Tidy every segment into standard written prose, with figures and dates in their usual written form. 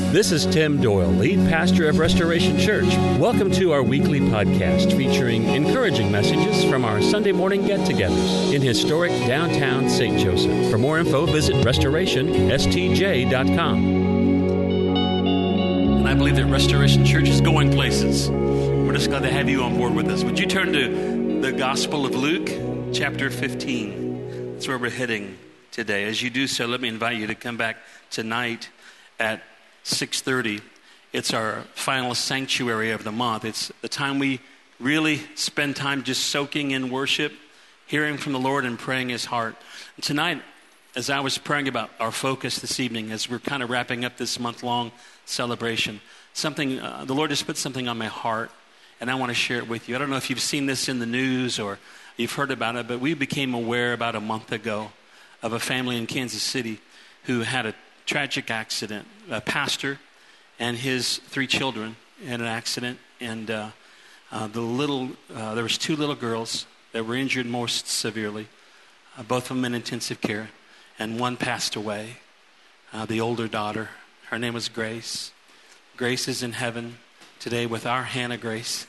This is Tim Doyle, lead pastor of Restoration Church. Welcome to our weekly podcast featuring encouraging messages from our Sunday morning get-togethers in historic downtown St. Joseph. For more info, visit restorationstj.com. And I believe that Restoration Church is going places. We're just glad to have you on board with us. Would you turn to the Gospel of Luke, chapter 15? That's where we're heading today. As you do so, let me invite you to come back tonight at 6:30. It's our final sanctuary of the month. It's the time we really spend time just soaking in worship, hearing from the Lord and praying His heart. And tonight, as I was praying about our focus this evening, as we're kind of wrapping up this month-long celebration, the Lord has put something on my heart, and I want to share it with you. I don't know if you've seen this in the news or you've heard about it, but we became aware about a month ago of a family in Kansas City who had a tragic accident. A pastor and his 3 children in an accident, and there was 2 little girls that were injured most severely, both of them in intensive care, and one passed away. The older daughter, her name was Grace. Grace is in heaven today with our Hannah Grace,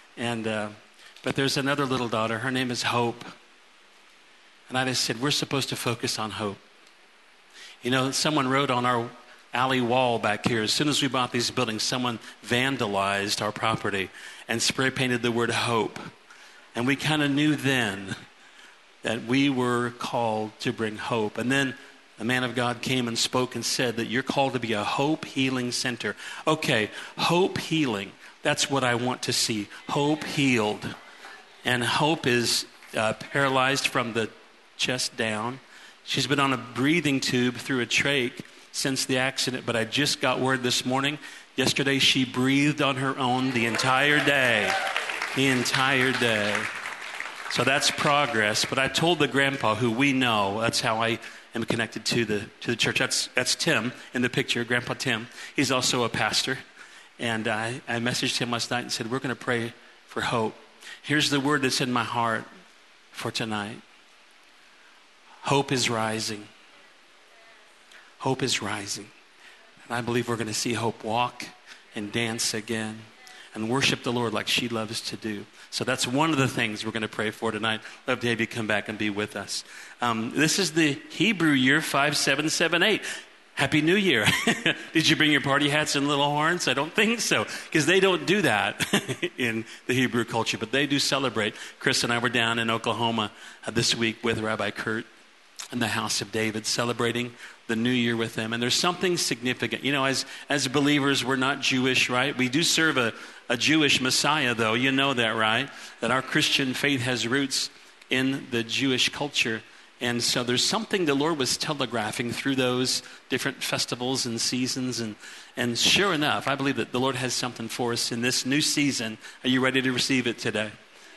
but there's another little daughter. Her name is Hope, and I just said we're supposed to focus on hope. You know, someone wrote on our alley wall back here, as soon as we bought these buildings, someone vandalized our property and spray painted the word hope. And we kind of knew then that we were called to bring hope. And then the man of God came and spoke and said that you're called to be a hope healing center. Okay, hope healing. That's what I want to see. Hope healed. And Hope is paralyzed from the chest down. She's been on a breathing tube through a trach since the accident, but I just got word this morning. Yesterday, she breathed on her own the entire day. The entire day. So that's progress. But I told the grandpa, who we know, that's how I am connected to the church. That's Tim in the picture, Grandpa Tim. He's also a pastor. And I messaged him last night and said, we're going to pray for hope. Here's the word that's in my heart for tonight. Hope is rising. Hope is rising. And I believe we're going to see Hope walk and dance again and worship the Lord like she loves to do. So that's one of the things we're going to pray for tonight. Love to have you come back and be with us. This is the Hebrew year 5778. Happy New Year. Did you bring your party hats and little horns? I don't think so, because they don't do that in the Hebrew culture, but they do celebrate. Chris and I were down in Oklahoma this week with Rabbi Kurt in the House of David, celebrating the New Year with them. And there's something significant. You know, as believers, we're not Jewish, right? We do serve a Jewish Messiah, though. You know that, right? That our Christian faith has roots in the Jewish culture. And so there's something the Lord was telegraphing through those different festivals and seasons. And sure enough, I believe that the Lord has something for us in this new season. Are you ready to receive it today?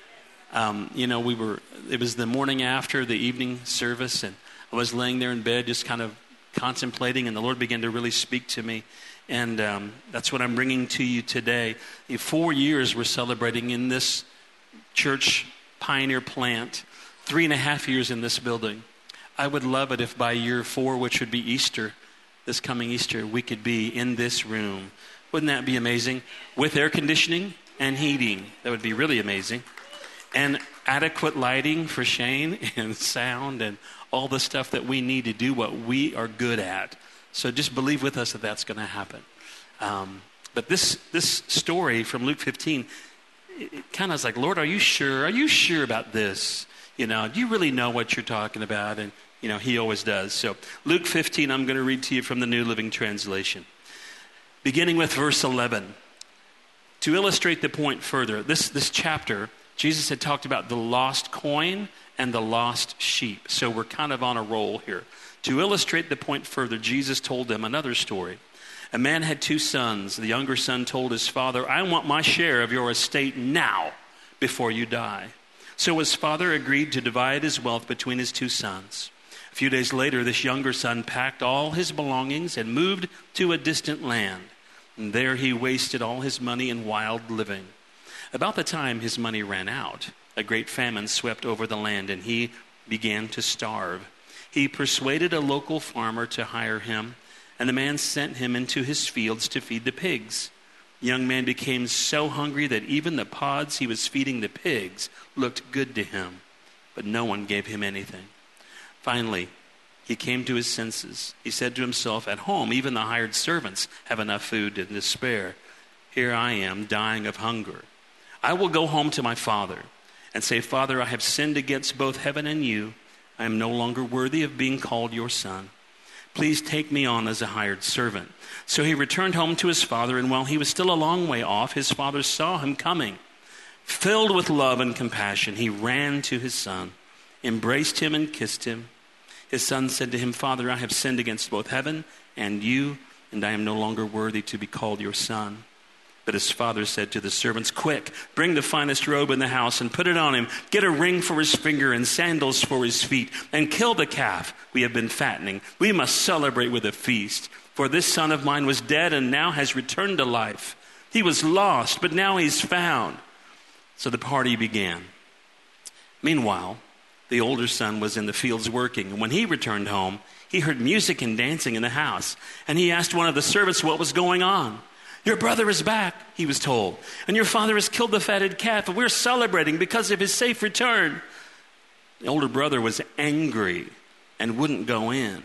It was the morning after the evening service, and I was laying there in bed just kind of contemplating, and the Lord began to really speak to me. And that's what I'm bringing to you today. 4 years we're celebrating in this church pioneer plant, 3.5 years in this building. I would love it if by year 4, which would be Easter, this coming Easter, we could be in this room. Wouldn't that be amazing? With air conditioning and heating. That would be really amazing. And adequate lighting for Shane and sound and all the stuff that we need to do what we are good at. So just believe with us that that's going to happen. But this story from Luke 15, it kind of is like, Lord, are you sure? Are you sure about this? You know, do you really know what you're talking about? And, you know, he always does. So Luke 15, I'm going to read to you from the New Living Translation. Beginning with verse 11. To illustrate the point further, this chapter, Jesus had talked about the lost coin and the lost sheep. So we're kind of on a roll here. To illustrate the point further, Jesus told them another story. A man had 2 sons. The younger son told his father, I want my share of your estate now before you die. So his father agreed to divide his wealth between his 2 sons. A few days later, this younger son packed all his belongings and moved to a distant land. And there he wasted all his money in wild living. About the time his money ran out, a great famine swept over the land, and he began to starve. He persuaded a local farmer to hire him, And the man sent him into his fields to feed the pigs. The young man became so hungry that even the pods he was feeding the pigs looked good to him, but no one gave him anything. Finally, he came to his senses. He said to himself, at home, even the hired servants have enough food and to spare. Here I am, dying of hunger. I will go home to my father and say, Father, I have sinned against both heaven and you. I am no longer worthy of being called your son. Please take me on as a hired servant. So he returned home to his father, and while he was still a long way off, his father saw him coming. Filled with love and compassion, he ran to his son, embraced him and kissed him. His son said to him, Father, I have sinned against both heaven and you, and I am no longer worthy to be called your son. But his father said to the servants, quick, bring the finest robe in the house and put it on him. Get a ring for his finger and sandals for his feet, and kill the calf we have been fattening. We must celebrate with a feast. For this son of mine was dead and now has returned to life. He was lost, but now he's found. So the party began. Meanwhile, the older son was in the fields working, and when he returned home, he heard music and dancing in the house. And he asked one of the servants what was going on. Your brother is back, he was told, and your father has killed the fatted calf, and we're celebrating because of his safe return. The older brother was angry and wouldn't go in.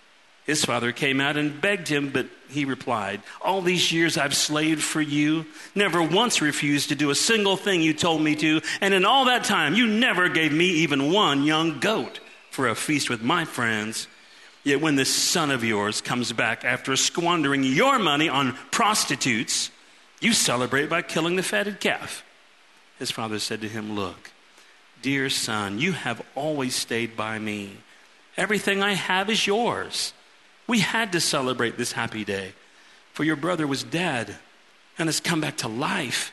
His father came out and begged him, but he replied, all these years I've slaved for you, never once refused to do a single thing you told me to, and in all that time you never gave me even one young goat for a feast with my friends. Yet when this son of yours comes back after squandering your money on prostitutes, you celebrate by killing the fatted calf. His father said to him, look, dear son, you have always stayed by me. Everything I have is yours. We had to celebrate this happy day, for your brother was dead and has come back to life.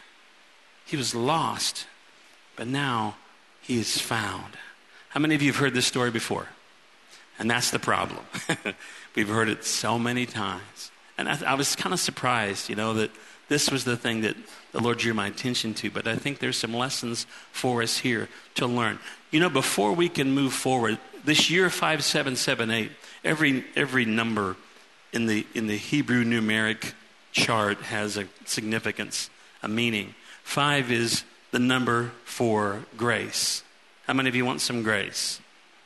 He was lost, but now he is found. How many of you have heard this story before? And that's the problem. We've heard it so many times. And I was kind of surprised, that this was the thing that the Lord drew my attention to. But I think there's some lessons for us here to learn. Before we can move forward, this year 5778, every number in the Hebrew numeric chart has a significance, a meaning. 5 is the number for grace. How many of you want some grace?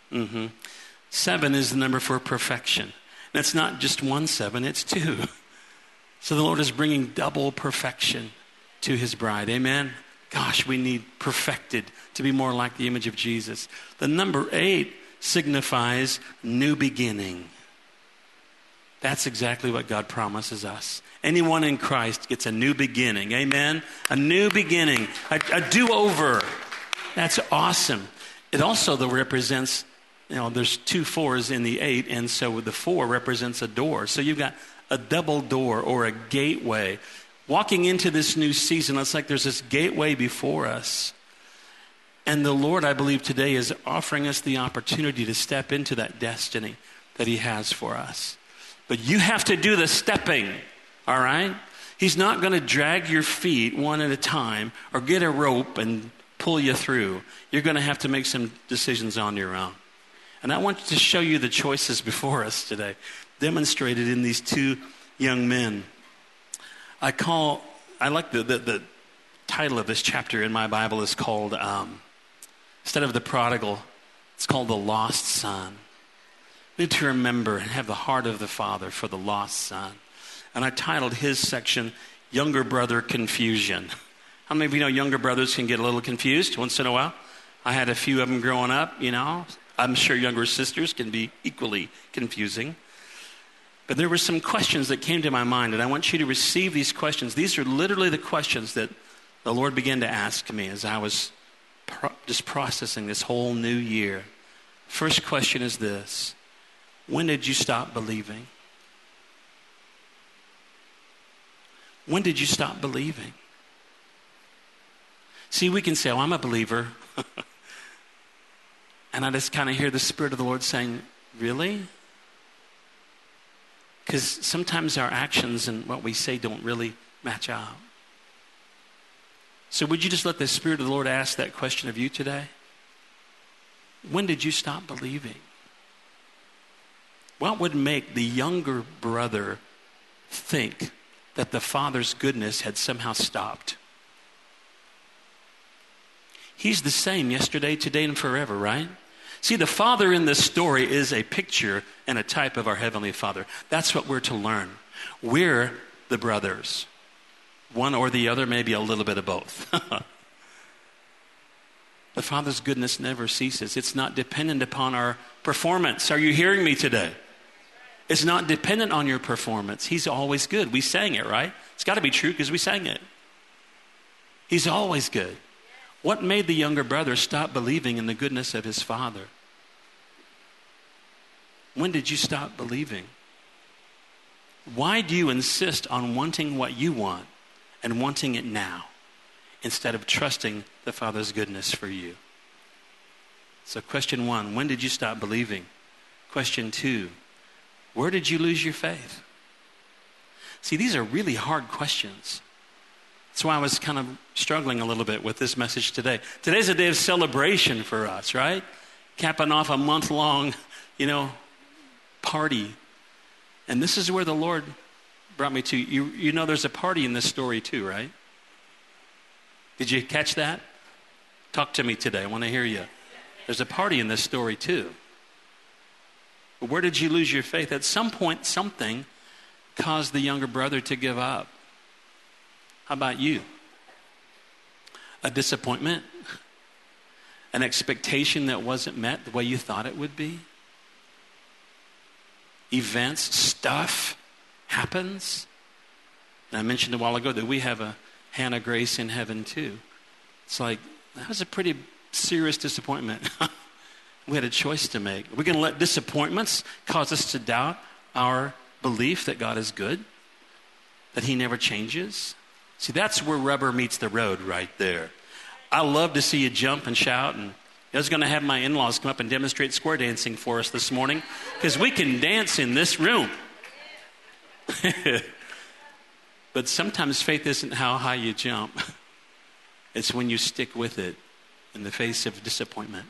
7 is the number for perfection. And it's not just 1 7, it's 2. So the Lord is bringing double perfection to his bride. Amen? Gosh, we need perfected to be more like the image of Jesus. The number 8 signifies new beginning. That's exactly what God promises us. Anyone in Christ gets a new beginning. Amen? A new beginning. A do-over. That's awesome. It also, though, represents, there's 2 4s in the 8, and so the 4 represents a door. So you've got a double door or a gateway. Walking into this new season, it's like there's this gateway before us. And the Lord, I believe, today is offering us the opportunity to step into that destiny that he has for us. But you have to do the stepping, all right? He's not going to drag your feet one at a time or get a rope and pull you through. You're going to have to make some decisions on your own. And I want to show you the choices before us today, demonstrated in these 2 young men. I like the title of this chapter in my Bible is called, instead of the prodigal, it's called the lost son. We need to remember and have the heart of the Father for the lost son. And I titled his section, Younger Brother Confusion. How many of you know younger brothers can get a little confused once in a while? I had a few of them growing up, I'm sure younger sisters can be equally confusing. But there were some questions that came to my mind, and I want you to receive these questions. These are literally the questions that the Lord began to ask me as I was just processing this whole new year. First question is this: when did you stop believing? When did you stop believing? See, we can say, I'm a believer. And I just kind of hear the Spirit of the Lord saying, really? Because sometimes our actions and what we say don't really match up. So would you just let the Spirit of the Lord ask that question of you today? When did you stop believing? What would make the younger brother think that the father's goodness had somehow stopped? He's the same yesterday, today, and forever, right? See, the father in this story is a picture and a type of our Heavenly Father. That's what we're to learn. We're the brothers. One or the other, maybe a little bit of both. The Father's goodness never ceases. It's not dependent upon our performance. Are you hearing me today? It's not dependent on your performance. He's always good. We sang it, right? It's got to be true because we sang it. He's always good. What made the younger brother stop believing in the goodness of his father? When did you stop believing? Why do you insist on wanting what you want and wanting it now instead of trusting the Father's goodness for you? So question 1, when did you stop believing? Question 2, where did you lose your faith? See, these are really hard questions. That's why I was kind of struggling a little bit with this message today. Today's a day of celebration for us, right? Capping off a month-long, party. And this is where the Lord brought me to. You know there's a party in this story too, right? Did you catch that? Talk to me today. I want to hear you. There's a party in this story too. But where did you lose your faith? At some point, something caused the younger brother to give up. How about you? A disappointment? An expectation that wasn't met the way you thought it would be? Events, stuff happens. And I mentioned a while ago that we have a Hannah Grace in heaven too. It's like, that was a pretty serious disappointment. We had a choice to make. We're going to let disappointments cause us to doubt our belief that God is good, that He never changes. See, that's where rubber meets the road right there. I love to see you jump and shout, and I was going to have my in-laws come up and demonstrate square dancing for us this morning because we can dance in this room. But sometimes faith isn't how high you jump. It's when you stick with it in the face of disappointment.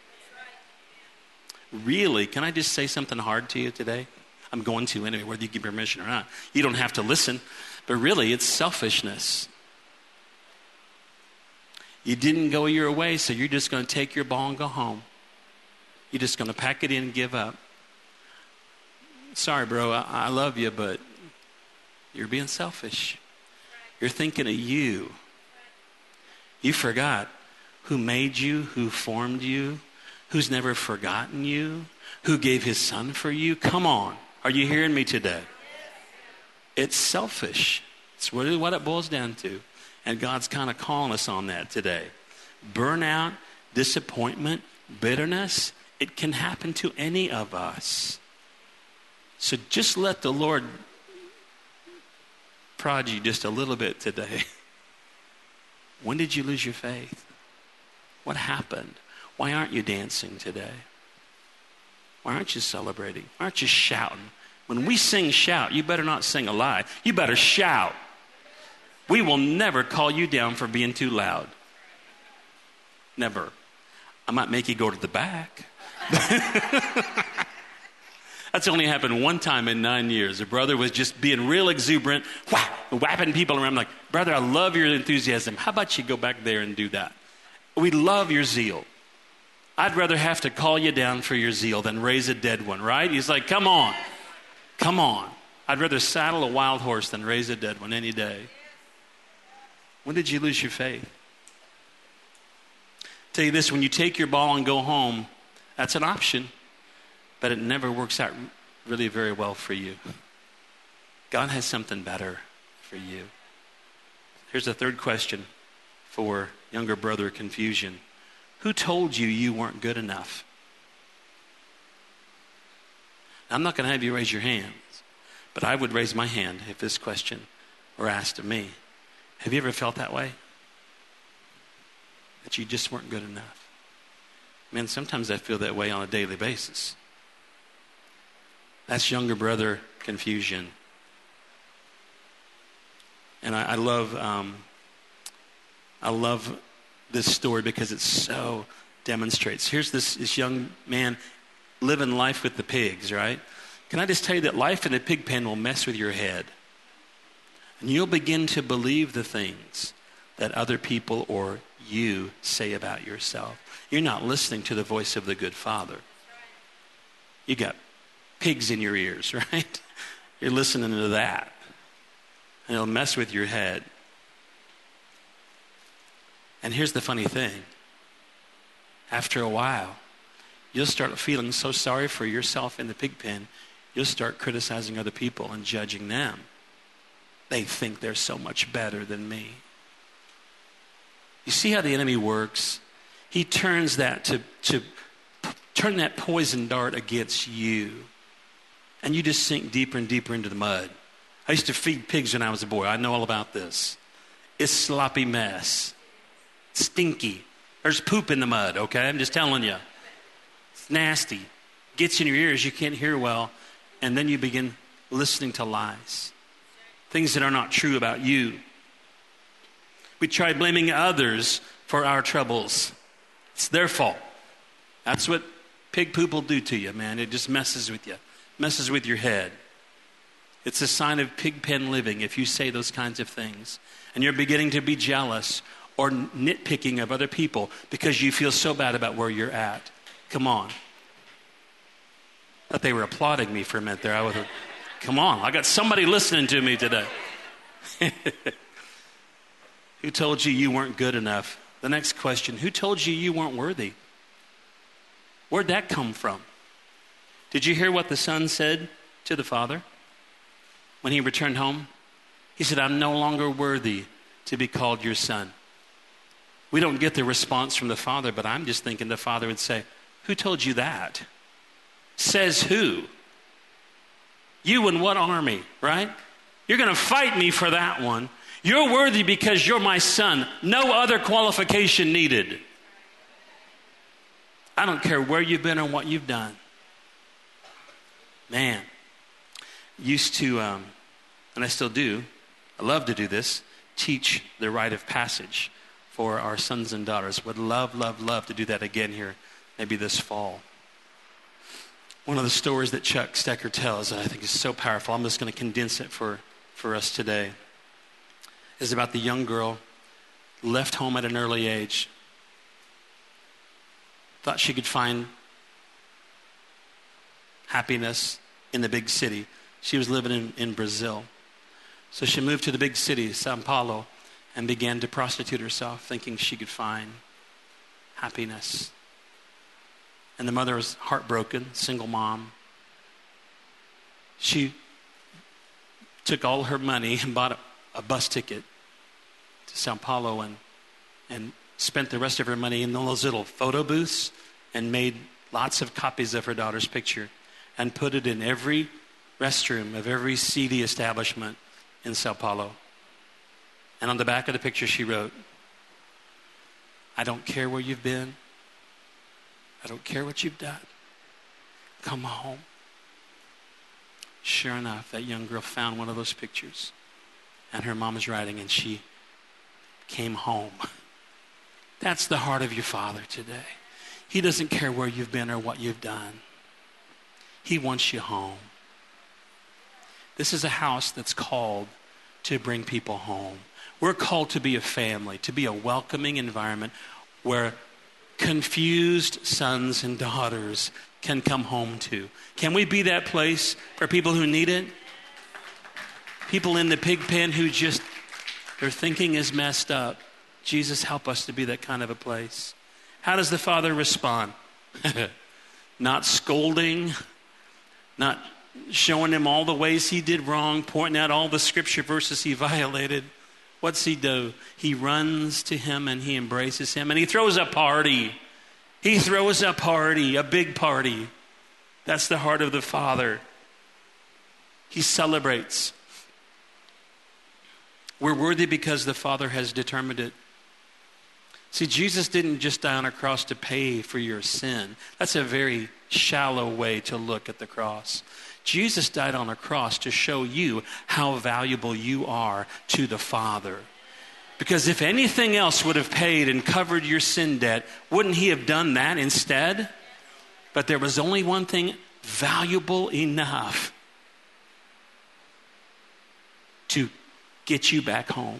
Really, can I just say something hard to you today? I'm going to anyway, whether you give permission or not. You don't have to listen. But really, it's selfishness. You didn't go your way, so you're just going to take your ball and go home. You're just going to pack it in and give up. Sorry, bro, I love you, but you're being selfish. You're thinking of you. You forgot who made you, who formed you, who's never forgotten you, who gave His Son for you. Come on. Are you hearing me today? It's selfish. It's really what it boils down to. And God's kind of calling us on that today. Burnout, disappointment, bitterness, it can happen to any of us. So just let the Lord prod you just a little bit today. When did you lose your faith? What happened? Why aren't you dancing today? Why aren't you celebrating? Why aren't you shouting? When we sing shout, you better not sing a lie. You better shout. We will never call you down for being too loud. Never. I might make you go to the back. That's only happened one time in 9 years. A brother was just being real exuberant, whapping people around. I'm like, brother, I love your enthusiasm. How about you go back there and do that? We love your zeal. I'd rather have to call you down for your zeal than raise a dead one, right? He's like, come on. Come on. I'd rather saddle a wild horse than raise a dead one any day. When did you lose your faith? Tell you this, when you take your ball and go home, that's an option, but it never works out really very well for you. God has something better for you. Here's a third question for younger brother confusion. Who told you you weren't good enough? I'm not going to have you raise your hands, but I would raise my hand if this question were asked of me. Have you ever felt that way? That you just weren't good enough? Man, sometimes I feel that way on a daily basis. That's younger brother confusion. And I love this story because it so demonstrates. Here's this young man living life with the pigs, right? Can I just tell you that life in the pig pen will mess with your head? And you'll begin to believe the things that other people or you say about yourself. You're not listening to the voice of the good Father. You got pigs in your ears, right? You're listening to that. And it'll mess with your head. And here's the funny thing. After a while, you'll start feeling so sorry for yourself in the pig pen, you'll start criticizing other people and judging them. They think they're so much better than me. You see how the enemy works? He turns that to turn that poison dart against you. And you just sink deeper and deeper into the mud. I used to feed pigs when I was a boy. I know all about this. It's sloppy mess. Stinky. There's poop in the mud, okay? I'm just telling you. It's nasty. Gets in your ears, you can't hear well. And then you begin listening to lies. Things that are not true about you. We try blaming others for our troubles. It's their fault. That's what pig poop will do to you, man. It just messes with you. Messes with your head. It's a sign of pig pen living if you say those kinds of things. And you're beginning to be jealous or nitpicking of other people because you feel so bad about where you're at. Come on. I thought they were applauding me for a minute there. I was, come on, I got somebody listening to me today. Who told you weren't good enough? The next question, who told you weren't worthy? Where'd that come from? Did you hear what the son said to the father when he returned home? He said, I'm no longer worthy to be called your son. We don't get the response from the father, but I'm just thinking the father would say, who told you that? Says who? You and what army, right? You're going to fight me for that one. You're worthy because you're my son. No other qualification needed. I don't care where you've been or what you've done. Man, used to, and I still do, I love to do this, teach the rite of passage for our sons and daughters. Would love, love, love to do that again here, maybe this fall. One of the stories that Chuck Stecker tells that I think is so powerful, I'm just going to condense it for us today, is about the young girl left home at an early age. Thought she could find happiness in the big city. She was living in Brazil. So she moved to the big city, Sao Paulo, and began to prostitute herself, thinking she could find happiness. And the mother was heartbroken, single mom. She took all her money and bought a bus ticket to Sao Paulo and spent the rest of her money in those little photo booths and made lots of copies of her daughter's picture and put it in every restroom of every seedy establishment in Sao Paulo. And on the back of the picture she wrote, I don't care where you've been. I don't care what you've done. Come home. Sure enough, that young girl found one of those pictures. And her mom was writing, and she came home. That's the heart of your Father today. He doesn't care where you've been or what you've done. He wants you home. This is a house that's called to bring people home. We're called to be a family, to be a welcoming environment where confused sons and daughters can come home to. Can we be that place for people who need it? People in the pig pen who just, their thinking is messed up. Jesus, help us to be that kind of a place. How does the Father respond? Not scolding, not showing him all the ways he did wrong, pointing out all the scripture verses he violated. What's he do? He runs to him and he embraces him and he throws a party. He throws a party, a big party. That's the heart of the Father. He celebrates. We're worthy because the Father has determined it. See, Jesus didn't just die on a cross to pay for your sin. That's a very shallow way to look at the cross. Jesus died on a cross to show you how valuable you are to the Father. Because if anything else would have paid and covered your sin debt, wouldn't he have done that instead? But there was only one thing valuable enough to get you back home.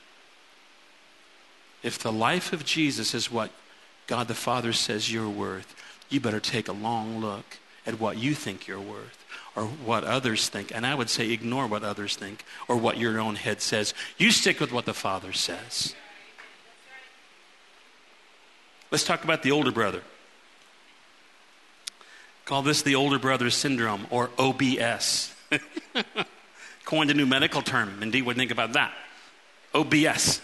If the life of Jesus is what God the Father says you're worth, you better take a long look at what you think you're worth or what others think. And I would say ignore what others think or what your own head says. You stick with what the Father says. Let's talk about the older brother. Call this the older brother syndrome, or OBS. Coined a new medical term. Indeed, what do you think about that? OBS.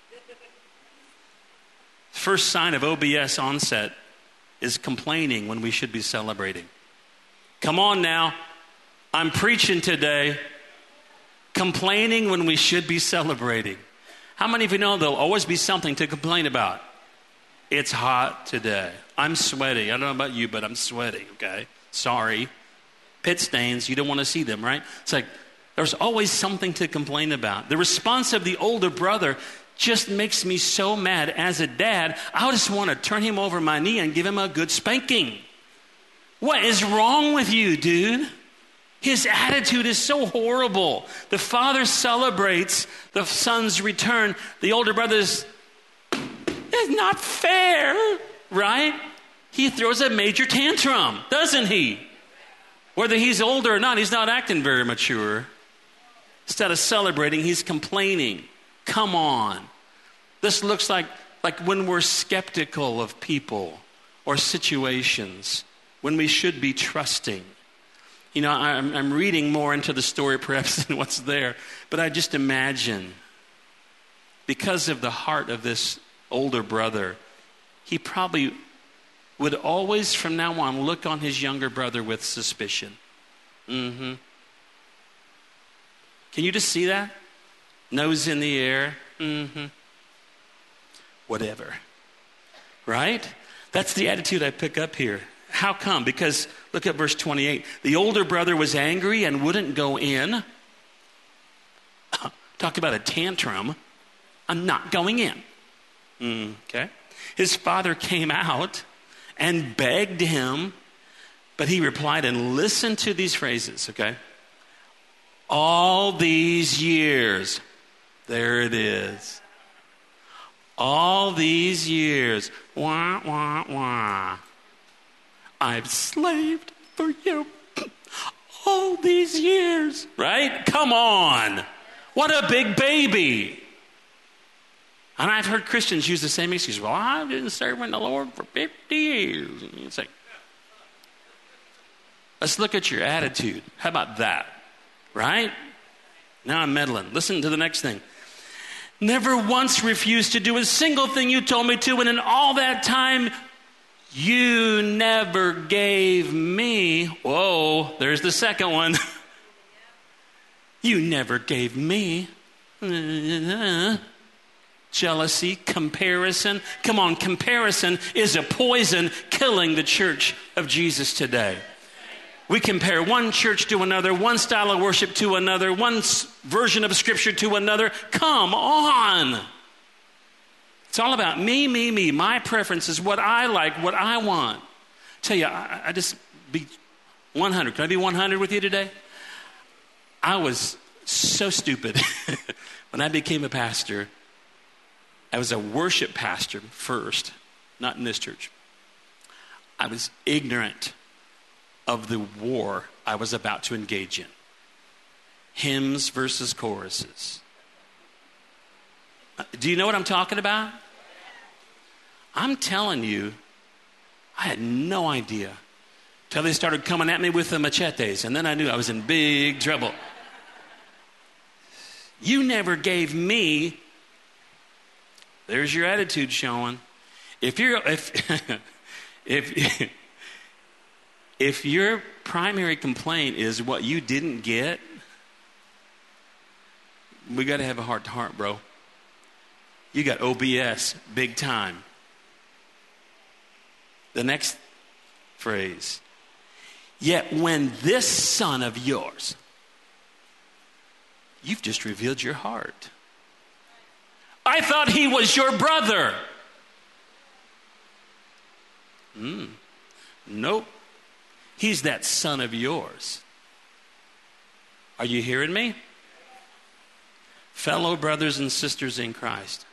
First sign of OBS onset is complaining when we should be celebrating. Come on now. I'm preaching today. Complaining when we should be celebrating. How many of you know there'll always be something to complain about? It's hot today. I'm sweaty. I don't know about you, but I'm sweaty, okay? Sorry. Pit stains, you don't want to see them, right? It's like there's always something to complain about. The response of the older brother just makes me so mad. As a dad, I just want to turn him over my knee and give him a good spanking. What is wrong with you, dude? His attitude is so horrible. The father celebrates the son's return. The older brother's, it's not fair, right? He throws a major tantrum, doesn't he? Whether he's older or not, he's not acting very mature. Instead of celebrating, he's complaining. Come on. This looks like when we're skeptical of people or situations, when we should be trusting. You know, I'm reading more into the story perhaps than what's there, but I just imagine, because of the heart of this older brother, he probably would always from now on look on his younger brother with suspicion. Can you just see that? Nose in the air. Whatever. Right? That's the attitude I pick up here. How come? Because look at verse 28. The older brother was angry and wouldn't go in. Talk about a tantrum. I'm not going in. Okay. His father came out and begged him, but he replied, and listen to these phrases, okay? All these years, there it is. All these years, wah, wah, wah. I've slaved for you all these years, right? Come on. What a big baby. And I've heard Christians use the same excuse. Well, I've been serving the Lord for 50 years. And you say, let's look at your attitude. How about that? Right? Now I'm meddling. Listen to the next thing. Never once refused to do a single thing you told me to, and in all that time, you never gave me. Whoa, there's the second one. You never gave me. Jealousy, comparison. Come on, comparison is a poison killing the church of Jesus today. We compare one church to another, one style of worship to another, one version of scripture to another. Come on. It's all about me, me, me. My preference is what I like, what I want. Tell you, I just be 100. Can I be 100 with you today? I was so stupid when I became a pastor. I was a worship pastor first, not in this church. I was ignorant of the war I was about to engage in. Hymns versus choruses. Do you know what I'm talking about? I'm telling you, I had no idea till they started coming at me with the machetes, and then I knew I was in big trouble. You never gave me. There's your attitude showing. If your primary complaint is what you didn't get, we got to have a heart-to-heart, bro. You got OBS, big time. The next phrase. Yet when this son of yours, you've just revealed your heart. I thought he was your brother. Nope. He's that son of yours. Are you hearing me? Fellow brothers and sisters in Christ.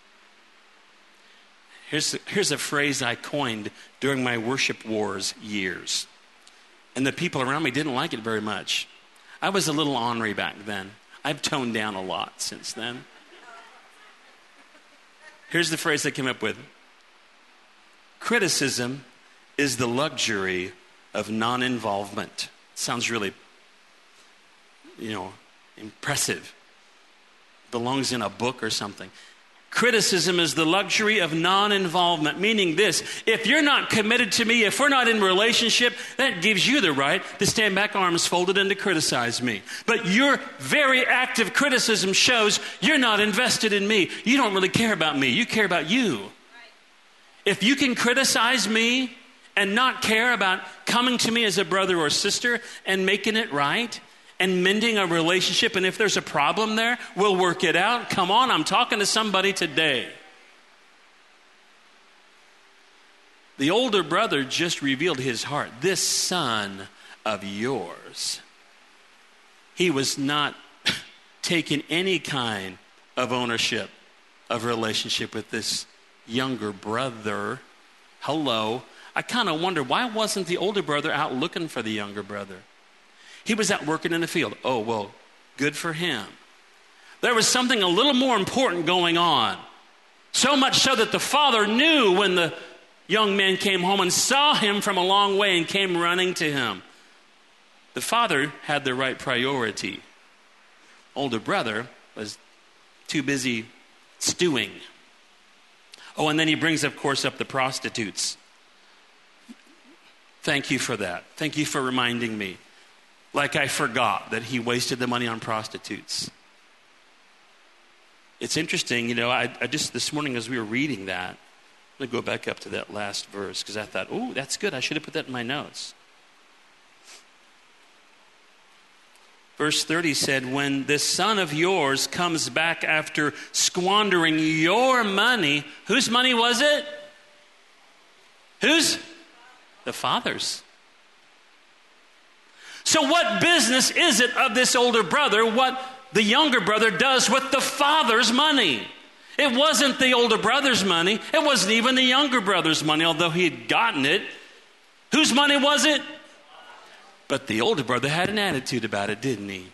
Here's a phrase I coined during my worship wars years. And the people around me didn't like it very much. I was a little ornery back then. I've toned down a lot since then. Here's the phrase I came up with. Criticism is the luxury of non-involvement. Sounds really, impressive. Belongs in a book or something. Criticism is the luxury of non-involvement, meaning this: if you're not committed to me, if we're not in relationship, that gives you the right to stand back, arms folded, and to criticize me. But your very active criticism shows you're not invested in me. You don't really care about me. You care about you. Right. If you can criticize me and not care about coming to me as a brother or sister and making it right, and mending a relationship, and if there's a problem there, we'll work it out. Come on, I'm talking to somebody today. The older brother just revealed his heart. This son of yours. He was not taking any kind of ownership of relationship with this younger brother. Hello. I kind of wonder, why wasn't the older brother out looking for the younger brother? He was out working in the field. Oh, well, good for him. There was something a little more important going on. So much so that the father knew when the young man came home and saw him from a long way and came running to him. The father had the right priority. Older brother was too busy stewing. Oh, and then he brings, of course, up the prostitutes. Thank you for that. Thank you for reminding me. Like I forgot that he wasted the money on prostitutes. It's interesting, I just, this morning as we were reading that, I'm going to go back up to that last verse because I thought, oh, that's good. I should have put that in my notes. Verse 30 said, when this son of yours comes back after squandering your money, whose money was it? Whose? The father's. So what business is it of this older brother what the younger brother does with the father's money? It wasn't the older brother's money. It wasn't even the younger brother's money, although he had gotten it. Whose money was it? But the older brother had an attitude about it, didn't he?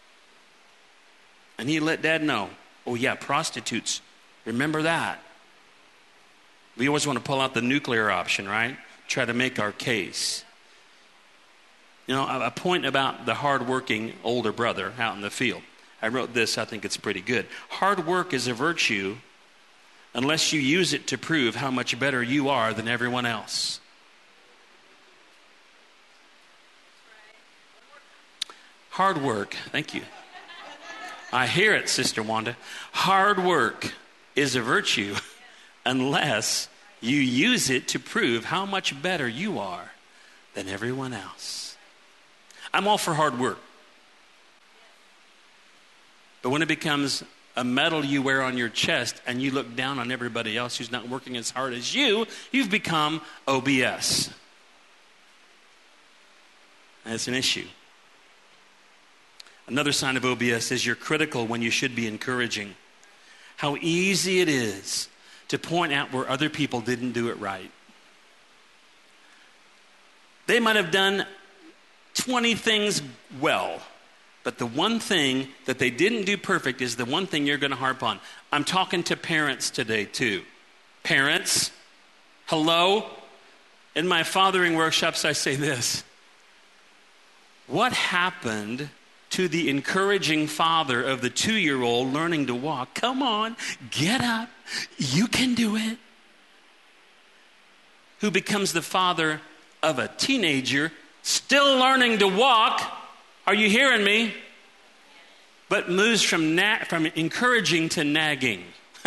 And he let dad know, oh yeah, prostitutes, remember that. We always want to pull out the nuclear option, right? Try to make our case. A point about the hardworking older brother out in the field. I wrote this, I think it's pretty good. Hard work is a virtue unless you use it to prove how much better you are than everyone else. Hard work, thank you. I hear it, Sister Wanda. Hard work is a virtue unless you use it to prove how much better you are than everyone else. I'm all for hard work. But when it becomes a medal you wear on your chest and you look down on everybody else who's not working as hard as you, you've become OBS. And it's an issue. Another sign of OBS is you're critical when you should be encouraging. How easy it is to point out where other people didn't do it right. They might have done 20 things well, but the one thing that they didn't do perfect is the one thing you're going to harp on. I'm talking to parents today too. Parents, hello? In my fathering workshops, I say this. What happened to the encouraging father of the 2-year-old learning to walk? Come on, get up. You can do it. Who becomes the father of a teenager still learning to walk? Are you hearing me? But moves from encouraging to nagging.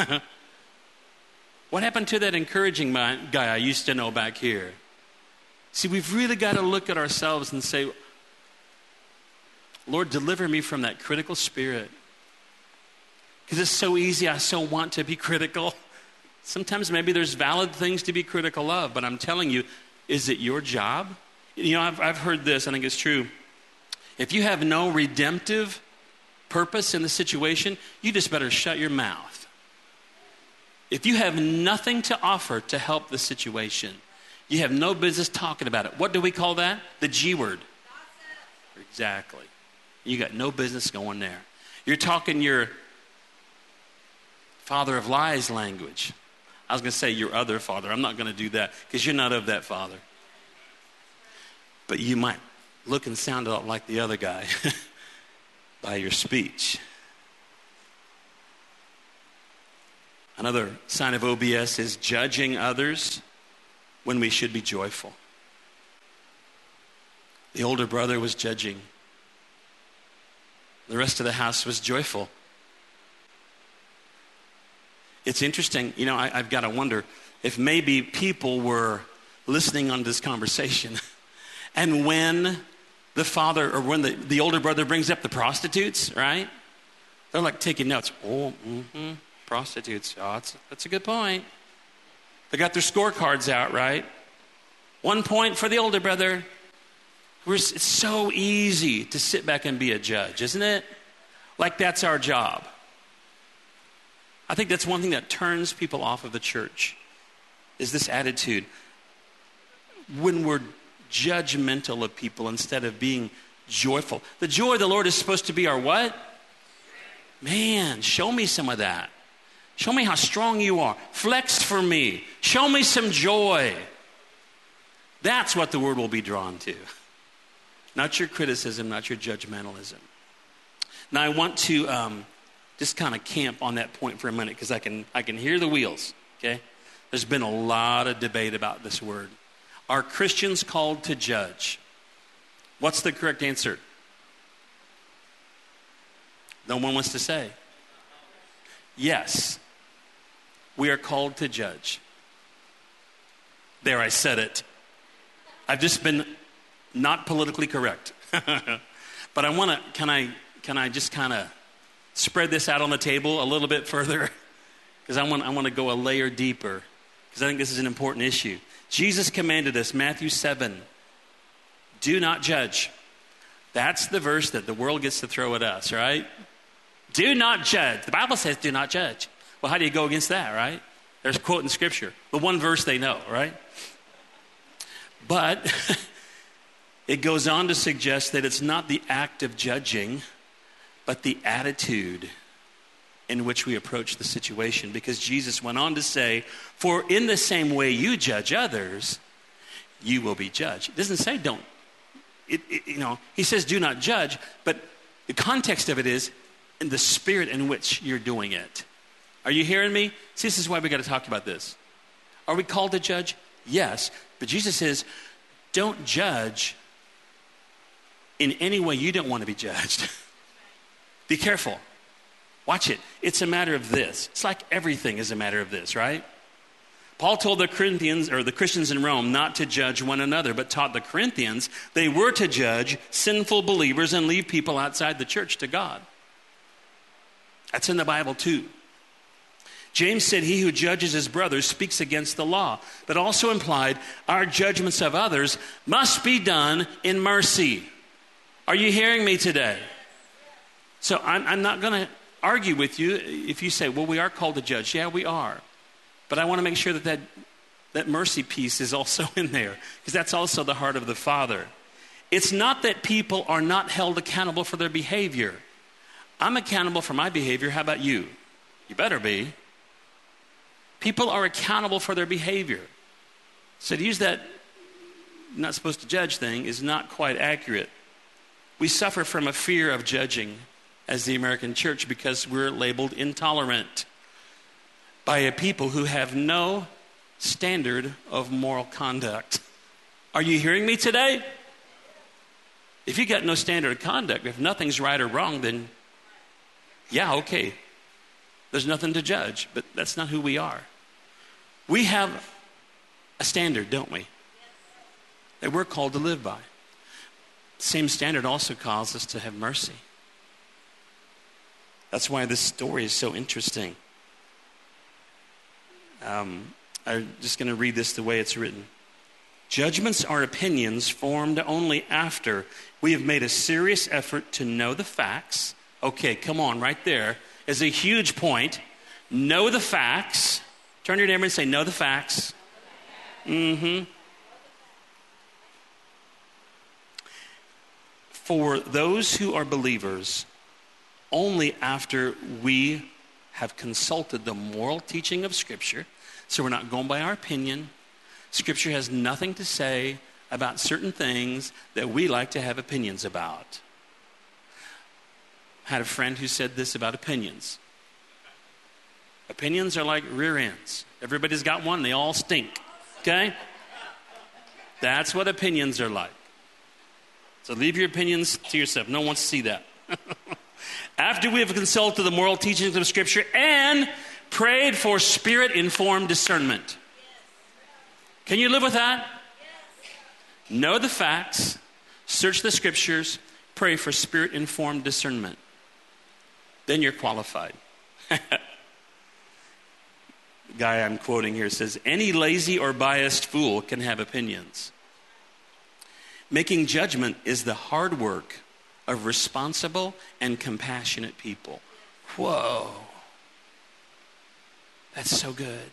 What happened to that encouraging guy I used to know back here? See, we've really got to look at ourselves and say, Lord, deliver me from that critical spirit. Because it's so easy. I so want to be critical. Sometimes maybe there's valid things to be critical of, but I'm telling you, is it your job? You know, I've heard this, I think it's true. If you have no redemptive purpose in the situation, you just better shut your mouth. If you have nothing to offer to help the situation, you have no business talking about it. What do we call that? The G word. Exactly. You got no business going there. You're talking your father of lies language. I was going to say your other father. I'm not going to do that because you're not of that father. But you might look and sound a lot like the other guy by your speech. Another sign of OBS is judging others when we should be joyful. The older brother was judging. The rest of the house was joyful. It's interesting, you know, I've got to wonder if maybe people were listening on this conversation and when the father or when the older brother brings up the prostitutes, right? They're like taking notes. Prostitutes. Oh, that's a good point. They got their scorecards out, right? 1 point for the older brother. It's so easy to sit back and be a judge, isn't it? Like that's our job. I think that's one thing that turns people off of the church, is this attitude. When we're judgmental of people instead of being joyful. The joy of the Lord is supposed to be our what? Man, show me some of that. Show me how strong you are. Flex for me. Show me some joy. That's what the word will be drawn to. Not your criticism, not your judgmentalism. Now I want to just kind of camp on that point for a minute because I can hear the wheels, okay? There's been a lot of debate about this word. Are Christians called to judge? What's the correct answer? No one wants to say. Yes, we are called to judge. There, I said it. I've just been not politically correct. But I want to, can I just kind of spread this out on the table a little bit further? Because I want to go a layer deeper, because I think this is an important issue. Jesus commanded us, Matthew 7, do not judge. That's the verse that the world gets to throw at us, right? Do not judge. The Bible says do not judge. Well, how do you go against that, right? There's a quote in Scripture, the one verse they know, right? But it goes on to suggest that it's not the act of judging, but the attitude in which we approach the situation. Because Jesus went on to say, for in the same way you judge others, you will be judged. It doesn't say don't. He says do not judge, but the context of it is in the spirit in which you're doing it. Are you hearing me? See, this is why we got to talk about this. Are we called to judge? Yes. But Jesus says, don't judge in any way you don't want to be judged. Be careful. Watch it. It's a matter of this. It's like everything is a matter of this, right? Paul told the Corinthians, or the Christians in Rome, not to judge one another, but taught the Corinthians they were to judge sinful believers and leave people outside the church to God. That's in the Bible too. James said, he who judges his brother speaks against the law, but also implied our judgments of others must be done in mercy. Are you hearing me today? So I'm not going to argue with you if you say, well, we are called to judge. Yeah, we are. But I want to make sure that mercy piece is also in there, because that's also the heart of the Father. It's not that people are not held accountable for their behavior. I'm accountable for my behavior. How about you? You better be. People are accountable for their behavior. So to use that not supposed to judge thing is not quite accurate. We suffer from a fear of judging as the American church because we're labeled intolerant by a people who have no standard of moral conduct. Are you hearing me today? If you got no standard of conduct, if nothing's right or wrong, then yeah, okay. There's nothing to judge, but that's not who we are. We have a standard, don't we? That we're called to live by. Same standard also calls us to have mercy. That's why this story is so interesting. I'm just going to read this the way it's written. Judgments are opinions formed only after we have made a serious effort to know the facts. Okay, come on, right there is a huge point. Know the facts. Turn to your neighbor and say, know the facts. For those who are believers, only after we have consulted the moral teaching of Scripture, so we're not going by our opinion. Scripture has nothing to say about certain things that we like to have opinions about. I had a friend who said this about opinions. Opinions are like rear ends. Everybody's got one, they all stink. Okay? That's what opinions are like. So leave your opinions to yourself. No one wants to see that. After we have consulted the moral teachings of Scripture and prayed for Spirit-informed discernment. Can you live with that? Know the facts, search the Scriptures, pray for Spirit-informed discernment. Then you're qualified. The guy I'm quoting here says, any lazy or biased fool can have opinions. Making judgment is the hard work of responsible and compassionate people. Whoa. That's so good.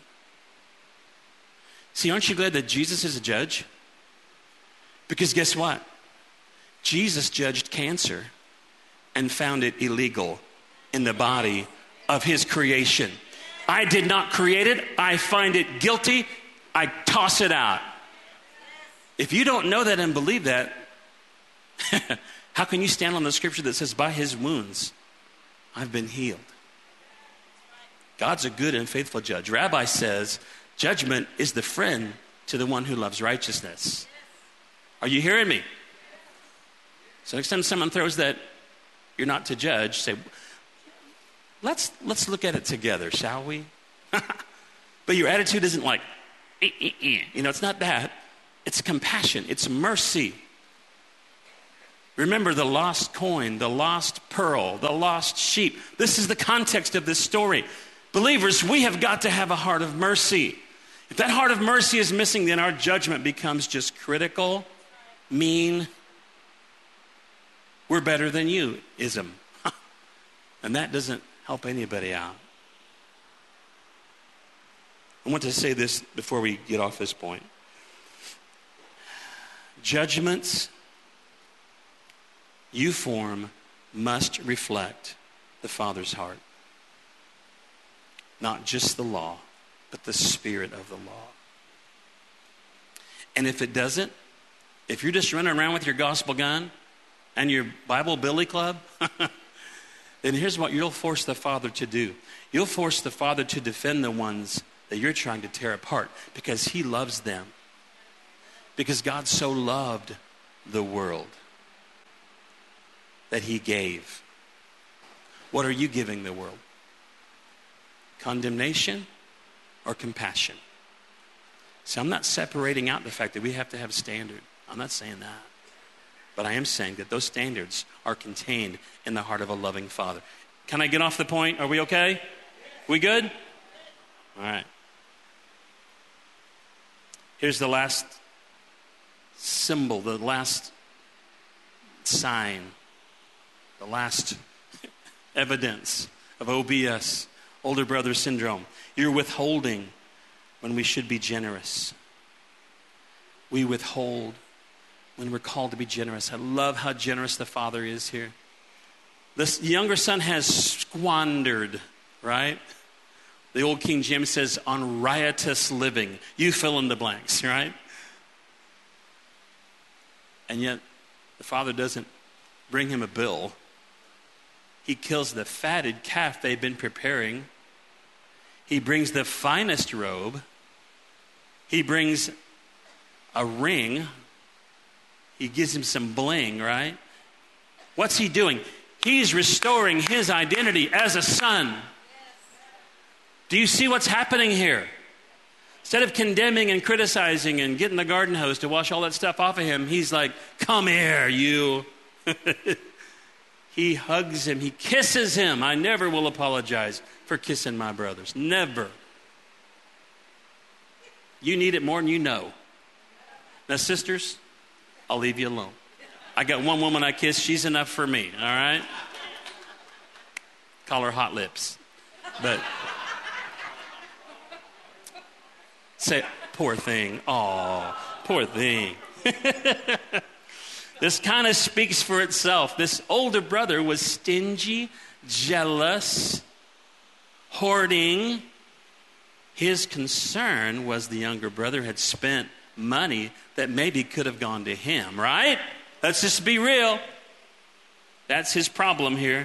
See, aren't you glad that Jesus is a judge? Because guess what? Jesus judged cancer and found it illegal in the body of his creation. I did not create it. I find it guilty. I toss it out. If you don't know that and believe that, how can you stand on the Scripture that says, by his wounds, I've been healed? God's a good and faithful judge. Rabbi says, judgment is the friend to the one who loves righteousness. Are you hearing me? So next time someone throws that you're not to judge, say, let's look at it together, shall we? But your attitude isn't like, it's not that. It's compassion. It's mercy. Remember the lost coin, the lost pearl, the lost sheep. This is the context of this story. Believers, we have got to have a heart of mercy. If that heart of mercy is missing, then our judgment becomes just critical, mean, we're better than you-ism. And that doesn't help anybody out. I want to say this before we get off this point. Judgments you form must reflect the Father's heart. Not just the law, but the spirit of the law. And if it doesn't, if you're just running around with your gospel gun and your Bible Billy Club, then here's what you'll force the Father to do. You'll force the Father to defend the ones that you're trying to tear apart because he loves them. Because God so loved the world that he gave. What are you giving the world? Condemnation or compassion? So I'm not separating out the fact that we have to have a standard. I'm not saying that. But I am saying that those standards are contained in the heart of a loving Father. Can I get off the point? Are we okay? We good? All right. Here's the last symbol, the last sign, the last evidence of OBS, older brother syndrome. You're withholding when we should be generous. We withhold when we're called to be generous. I love how generous the Father is here. This younger son has squandered, right? The old King James says, on riotous living. You fill in the blanks, right? And yet, the Father doesn't bring him a bill. He kills the fatted calf they've been preparing. He brings the finest robe. He brings a ring. He gives him some bling, right? What's he doing? He's restoring his identity as a son. Do you see what's happening here? Instead of condemning and criticizing and getting the garden hose to wash all that stuff off of him, he's like, come here, you. He hugs him. He kisses him. I never will apologize for kissing my brothers. Never. You need it more than you know. Now, sisters, I'll leave you alone. I got one woman I kiss. She's enough for me, all right? Call her Hot Lips. But say, poor thing. Oh, poor thing. This kind of speaks for itself. This older brother was stingy, jealous, hoarding. His concern was the younger brother had spent money that maybe could have gone to him, right? Let's just be real. That's his problem here.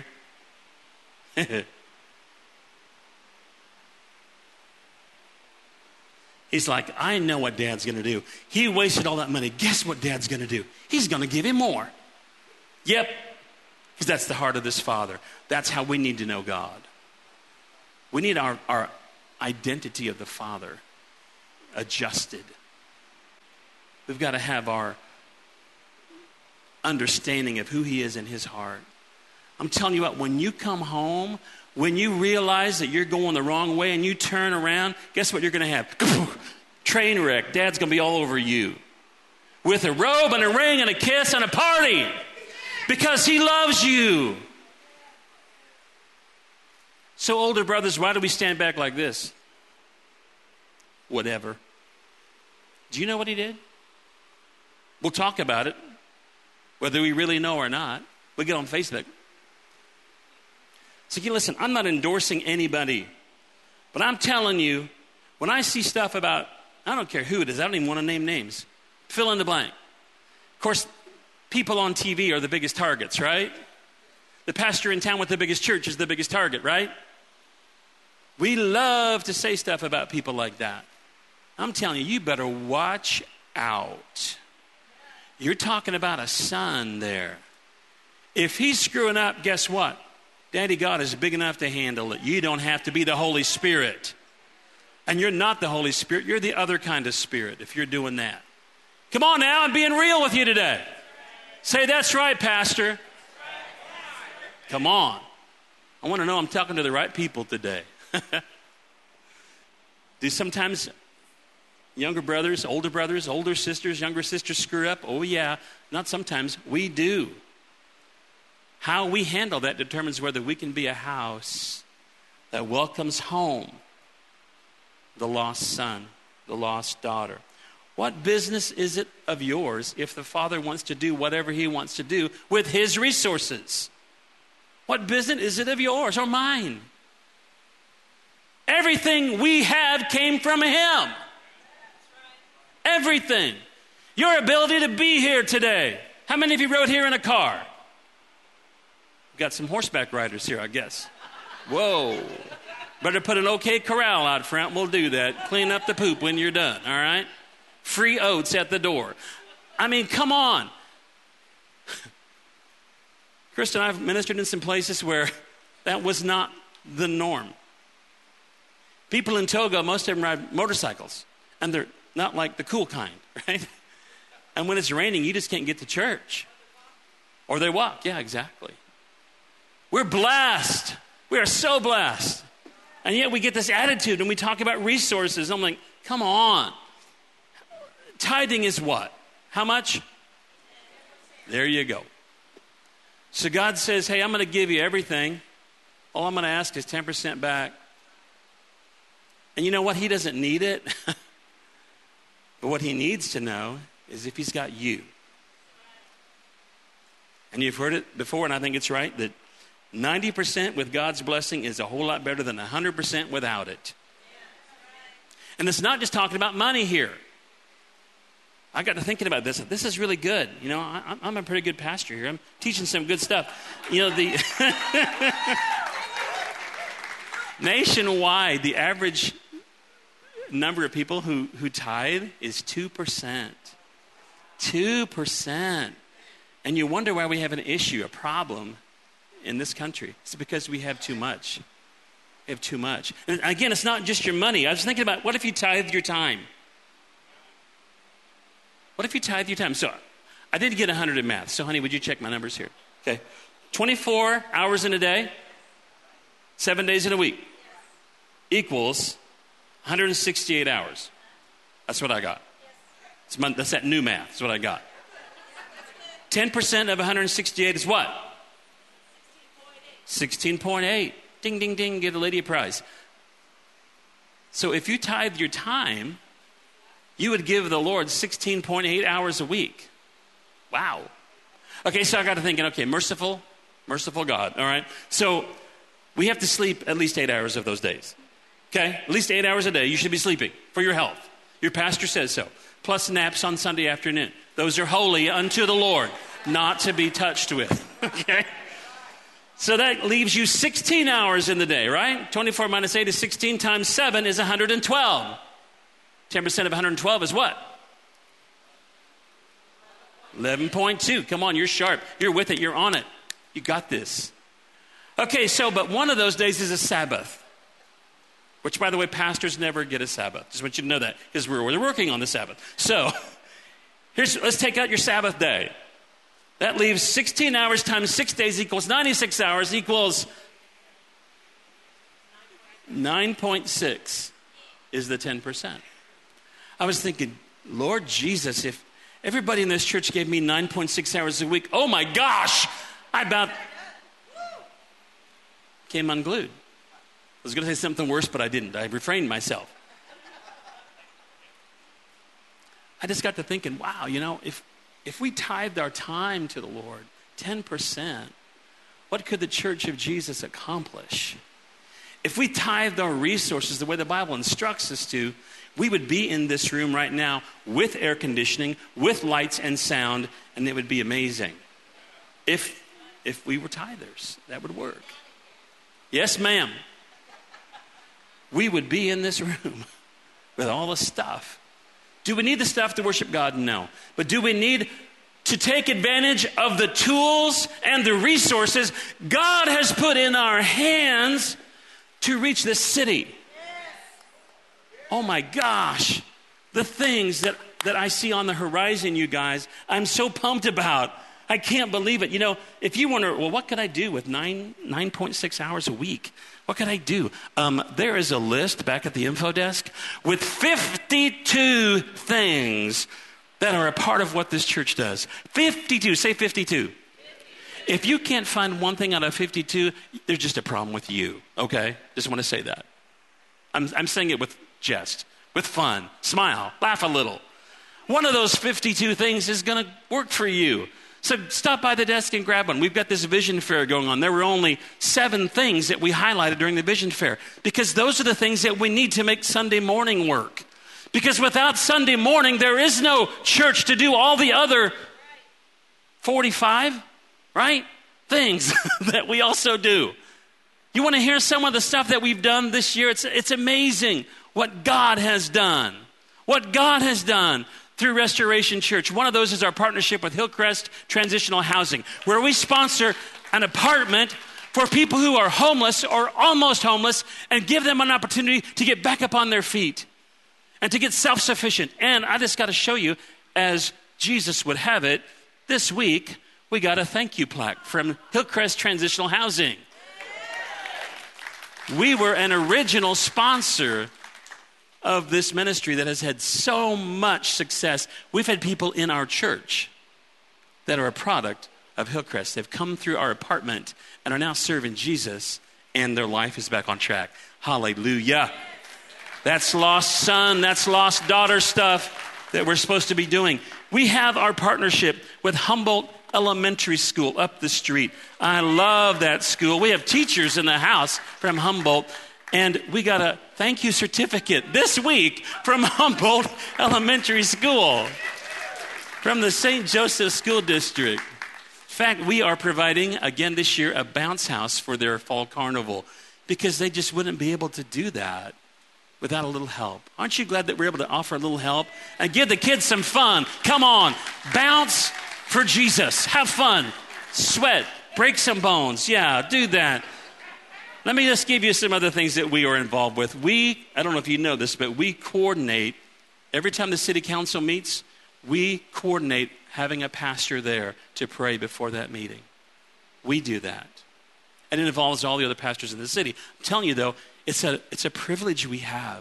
He's like, I know what Dad's going to do. He wasted all that money. Guess what Dad's going to do? He's going to give him more. Yep, because that's the heart of this Father. That's how we need to know God. We need our identity of the Father adjusted. We've got to have our understanding of who He is in His heart. I'm telling you what, when you come home, when you realize that you're going the wrong way and you turn around, guess what you're going to have? Train wreck. Dad's going to be all over you. With a robe and a ring and a kiss and a party. Because He loves you. So older brothers, why do we stand back like this? Whatever. Do you know what he did? We'll talk about it. Whether we really know or not. We get on Facebook. So listen, I'm not endorsing anybody. But I'm telling you, when I see stuff about, I don't care who it is. I don't even want to name names. Fill in the blank. Of course, people on TV are the biggest targets, right? The pastor in town with the biggest church is the biggest target, right? We love to say stuff about people like that. I'm telling you, you better watch out. You're talking about a son there. If he's screwing up, guess what? Daddy God is big enough to handle it. You don't have to be the Holy Spirit. And you're not the Holy Spirit. You're the other kind of spirit if you're doing that. Come on now, I'm being real with you today. Say, that's right, Pastor. Come on. I want to know I'm talking to the right people today. Do sometimes younger brothers, older sisters, younger sisters screw up? Oh yeah, not sometimes. We do. How we handle that determines whether we can be a house that welcomes home the lost son, the lost daughter. What business is it of yours if the Father wants to do whatever He wants to do with His resources? What business is it of yours or mine? Everything we have came from Him. Everything. Your ability to be here today. How many of you rode here in a car? Got some horseback riders here, I guess. Whoa. Better put an OK Corral out front. We'll do that. Clean up the poop when you're done, all right? Free oats at the door. I mean, come on. Krista and I have ministered in some places where that was not the norm. People in Togo, most of them ride motorcycles. And they're not like the cool kind, right? And when it's raining, you just can't get to church. Or they walk. Yeah, exactly. We're blessed. We are so blessed. And yet we get this attitude and we talk about resources. I'm like, come on. Tithing is what? How much? There you go. So God says, hey, I'm going to give you everything. All I'm going to ask is 10% back. And you know what? He doesn't need it. But what he needs to know is if he's got you. And you've heard it before, and I think it's right, that 90% with God's blessing is a whole lot better than 100% without it. And it's not just talking about money here. I got to thinking about this. This is really good. You know, I'm a pretty good pastor here. I'm teaching some good stuff. You know, the nationwide, the average number of people who tithe is 2%. 2%. And you wonder why we have an issue, a problem in this country. It's because we have too much. We have too much. And again, it's not just your money. I was thinking about, what if you tithed your time? What if you tithe your time? So I did get 100 in math. So honey, would you check my numbers here? Okay. 24 hours in a day, 7 days in a week equals 168 hours. That's what I got. That's that new math. That's what I got. 10% of 168 is what? 16.8. Ding, ding, ding. Give the lady a prize. So if you tithe your time, you would give the Lord 16.8 hours a week. Wow. Okay, so I got to thinking, okay, merciful God, all right? So we have to sleep at least 8 hours of those days. Okay? At least 8 hours a day you should be sleeping for your health. Your pastor says so. Plus naps on Sunday afternoon. Those are holy unto the Lord, not to be touched with. Okay? So that leaves you 16 hours in the day, right? 24 minus 8 is 16 times 7 is 112. 10% of 112 is what? 11.2. Come on, you're sharp. You're with it. You're on it. You got this. Okay, but one of those days is a Sabbath. Which, by the way, pastors never get a Sabbath. Just want you to know that, because we're working on the Sabbath. So, let's take out your Sabbath day. That leaves 16 hours times 6 days equals 96 hours equals 9.6 is the 10%. I was thinking, Lord Jesus, if everybody in this church gave me 9.6 hours a week, oh my gosh, I about came unglued. I was going to say something worse, but I didn't. I refrained myself. I just got to thinking, wow, if we tithed our time to the Lord, 10%, what could the Church of Jesus accomplish? If we tithed our resources the way the Bible instructs us to, we would be in this room right now with air conditioning, with lights and sound, and it would be amazing. If we were tithers, that would work. Yes, ma'am. We would be in this room with all the stuff. Do we need the stuff to worship God? No. But do we need to take advantage of the tools and the resources God has put in our hands to reach this city? Oh my gosh. The things that I see on the horizon, you guys, I'm so pumped about. I can't believe it. If you wonder, well, what could I do with 9.6 hours a week? What could I do? There is a list back at the info desk with 52 things that are a part of what this church does. 52. Say 52. 50. If you can't find one thing out of 52, there's just a problem with you. Okay? Just want to say that. I'm saying it with jest, with fun. Smile. Laugh a little. One of those 52 things is going to work for you. So stop by the desk and grab one. We've got this vision fair going on. There were only 7 things that we highlighted during the vision fair, because those are the things that we need to make Sunday morning work. Because without Sunday morning, there is no church to do all the other 45, right, things that we also do. You want to hear some of the stuff that we've done this year? It's amazing what God has done. What God has done through Restoration Church. One of those is our partnership with Hillcrest Transitional Housing, where we sponsor an apartment for people who are homeless or almost homeless and give them an opportunity to get back up on their feet and to get self-sufficient. And I just got to show you, as Jesus would have it, this week we got a thank you plaque from Hillcrest Transitional Housing. We were an original sponsor of this ministry that has had so much success. We've had people in our church that are a product of Hillcrest. They've come through our apartment and are now serving Jesus, and their life is back on track. Hallelujah. That's lost son, that's lost daughter stuff that we're supposed to be doing. We have our partnership with Humboldt Elementary School up the street. I love that school. We have teachers in the house from Humboldt. And we got a thank you certificate this week from Humboldt Elementary School, from the St. Joseph School District. In fact, we are providing, again this year, a bounce house for their fall carnival, because they just wouldn't be able to do that without a little help. Aren't you glad that we're able to offer a little help and give the kids some fun? Come on, bounce for Jesus. Have fun. Sweat. Break some bones. Yeah, do that. Let me just give you some other things that we are involved with. I don't know if you know this, but we coordinate, every time the city council meets, we coordinate having a pastor there to pray before that meeting. We do that. And it involves all the other pastors in the city. I'm telling you though, it's a privilege we have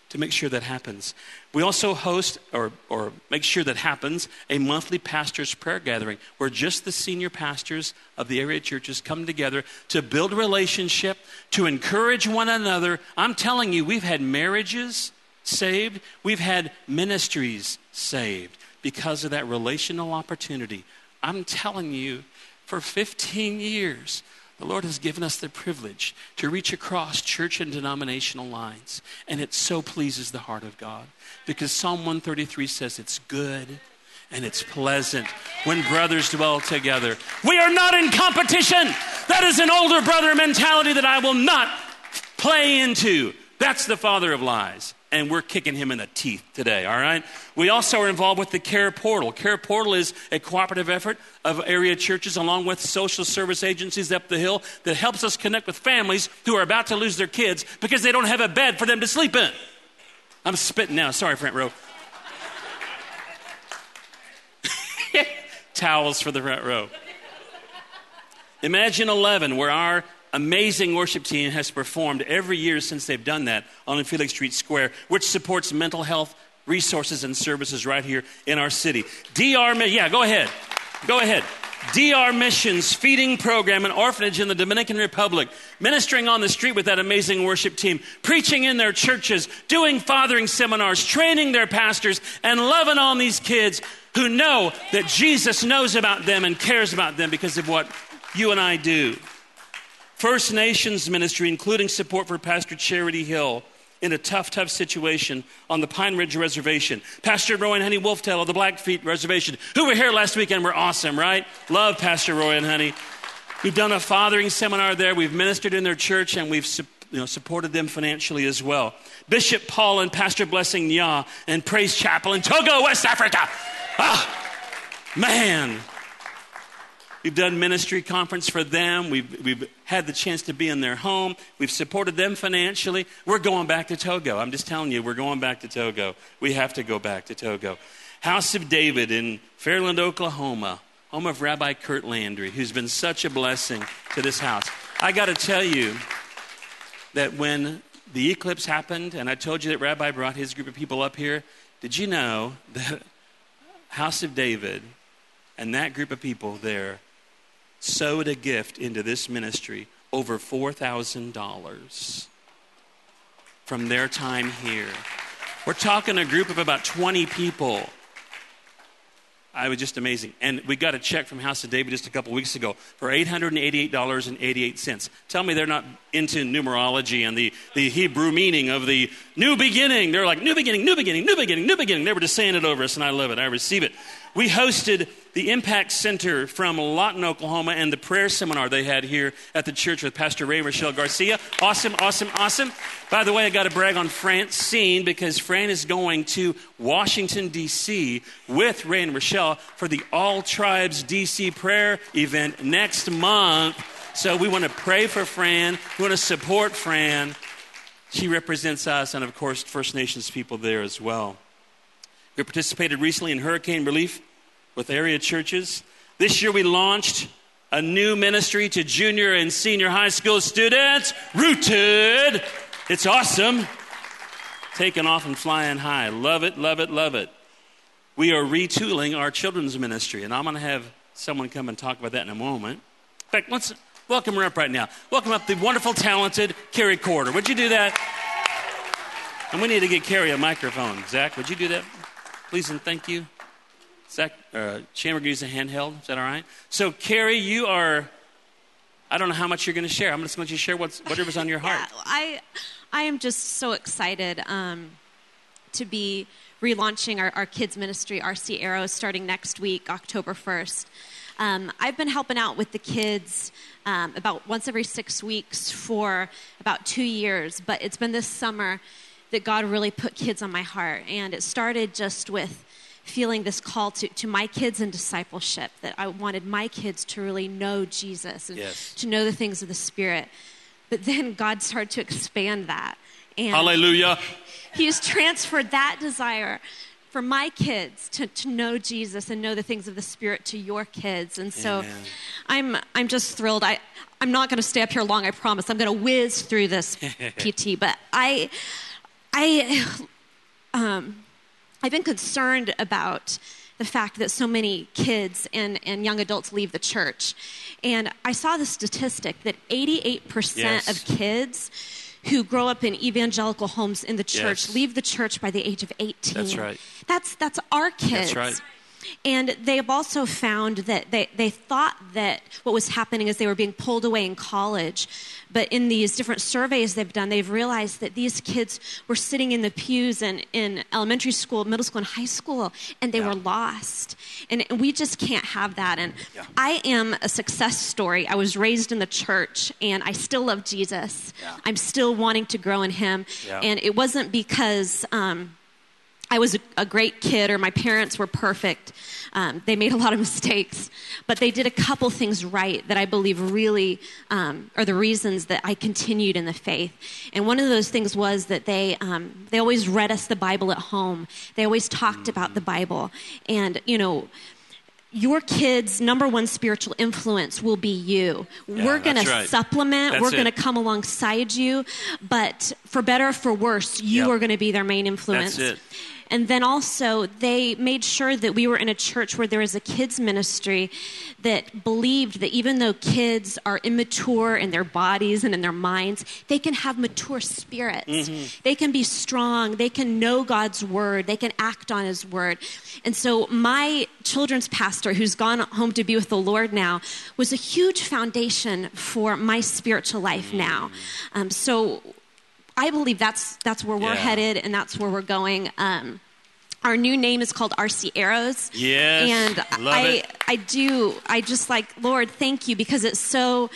to make sure that happens. We also host, or make sure that happens, a monthly pastors' prayer gathering where just the senior pastors of the area churches come together to build a relationship, to encourage one another. I'm telling you, we've had marriages saved. We've had ministries saved because of that relational opportunity. I'm telling you, for 15 years, the Lord has given us the privilege to reach across church and denominational lines. And it so pleases the heart of God. Because Psalm 133 says it's good and it's pleasant when brothers dwell together. We are not in competition. That is an older brother mentality that I will not play into. That's the father of lies. And we're kicking him in the teeth today, all right? We also are involved with the Care Portal. Care Portal is a cooperative effort of area churches along with social service agencies up the hill that helps us connect with families who are about to lose their kids because they don't have a bed for them to sleep in. I'm spitting now. Sorry, front row. Towels for the front row. Imagine 11, where our amazing worship team has performed every year since they've done that on Felix Street Square, which supports mental health resources and services right here in our city. Go ahead. DR Missions feeding program, an orphanage in the Dominican Republic, ministering on the street with that amazing worship team, preaching in their churches, doing fathering seminars, training their pastors, and loving on these kids who know that Jesus knows about them and cares about them because of what you and I do. First Nations ministry, including support for Pastor Charity Hill in a tough situation on the Pine Ridge Reservation. Pastor Roy and Honey Wolftail of the Blackfeet Reservation, who were here last weekend, were awesome, right? Love Pastor Roy and Honey. We've done a fathering seminar there. We've ministered in their church, and we've supported them financially as well. Bishop Paul and Pastor Blessing Nya and Praise Chapel in Togo, West Africa. Man. We've done ministry conference for them. We've had the chance to be in their home. We've supported them financially. We're going back to Togo. I'm just telling you, we're going back to Togo. We have to go back to Togo. House of David in Fairland, Oklahoma, home of Rabbi Kurt Landry, who's been such a blessing to this house. I got to tell you that when the eclipse happened, and I told you that Rabbi brought his group of people up here, did you know that House of David and that group of people there sowed a gift into this ministry, over $4,000 from their time here. We're talking a group of about 20 people. It was just amazing. And we got a check from House of David just a couple weeks ago for $888.88. Tell me they're not into numerology and the Hebrew meaning of the new beginning. They're like, new beginning, new beginning, new beginning, new beginning. They were just saying it over us, and I love it. I receive it. We hosted the Impact Center from Lawton, Oklahoma, and the prayer seminar they had here at the church with Pastor Ray Rochelle Garcia. Awesome, awesome, awesome. By the way, I got to brag on Francine because Fran is going to Washington, D.C. with Ray and Rochelle for the All Tribes D.C. prayer event next month. So we want to pray for Fran. We want to support Fran. She represents us and, of course, First Nations people there as well. We participated recently in hurricane relief with area churches. This year we launched a new ministry to junior and senior high school students, Rooted. It's awesome. Taking off and flying high. Love it, love it, love it. We are retooling our children's ministry, and I'm going to have someone come and talk about that in a moment. In fact, let's welcome her up right now. Welcome up the wonderful, talented Carrie Corder. Would you do that? And we need to get Carrie a microphone. Zach, would you do that? Please and thank you. Zach, Chandler can use a handheld. Is that all right? So, Carrie, you are, I don't know how much you're going to share. I'm just going to let you share whatever's on your heart. Yeah, I am just so excited to be relaunching our kids ministry, RC Arrows, starting next week, October 1st. I've been helping out with the kids about once every 6 weeks for about 2 years, but it's been this summer that God really put kids on my heart. And it started just with feeling this call to my kids in discipleship, that I wanted my kids to really know Jesus and to know the things of the Spirit. But then God started to expand that. And hallelujah. He's transferred that desire for my kids to know Jesus and know the things of the Spirit to your kids. And so I'm just thrilled. I'm not going to stay up here long, I promise. I'm going to whiz through this PT, but I I've been concerned about the fact that so many kids and young adults leave the church. And I saw the statistic that 88% of kids who grow up in evangelical homes in the church leave the church by the age of 18. That's right. That's our kids. That's right. And they have also found that they thought that what was happening is they were being pulled away in college. But in these different surveys they've done, they've realized that these kids were sitting in the pews in elementary school, middle school, and high school, and they were lost. And we just can't have that. And I am a success story. I was raised in the church, and I still love Jesus. Yeah. I'm still wanting to grow in him. Yeah. And it wasn't because I was a great kid or my parents were perfect. They made a lot of mistakes, but they did a couple things right that I believe really are the reasons that I continued in the faith. And one of those things was that they always read us the Bible at home. They always talked about the Bible. And, you know, your kids' number one spiritual influence will be you. Yeah, we're going to supplement. We're going to come alongside you. But for better or for worse, you are going to be their main influence. That's it. And then also, they made sure that we were in a church where there was a kids ministry that believed that even though kids are immature in their bodies and in their minds, they can have mature spirits. Mm-hmm. They can be strong. They can know God's word. They can act on his word. And so my children's pastor, who's gone home to be with the Lord now, was a huge foundation for my spiritual life now. So I believe that's where we're headed, and that's where we're going. Our new name is called RC Arrows. Yes, and love it. I just like, Lord, thank you, because it's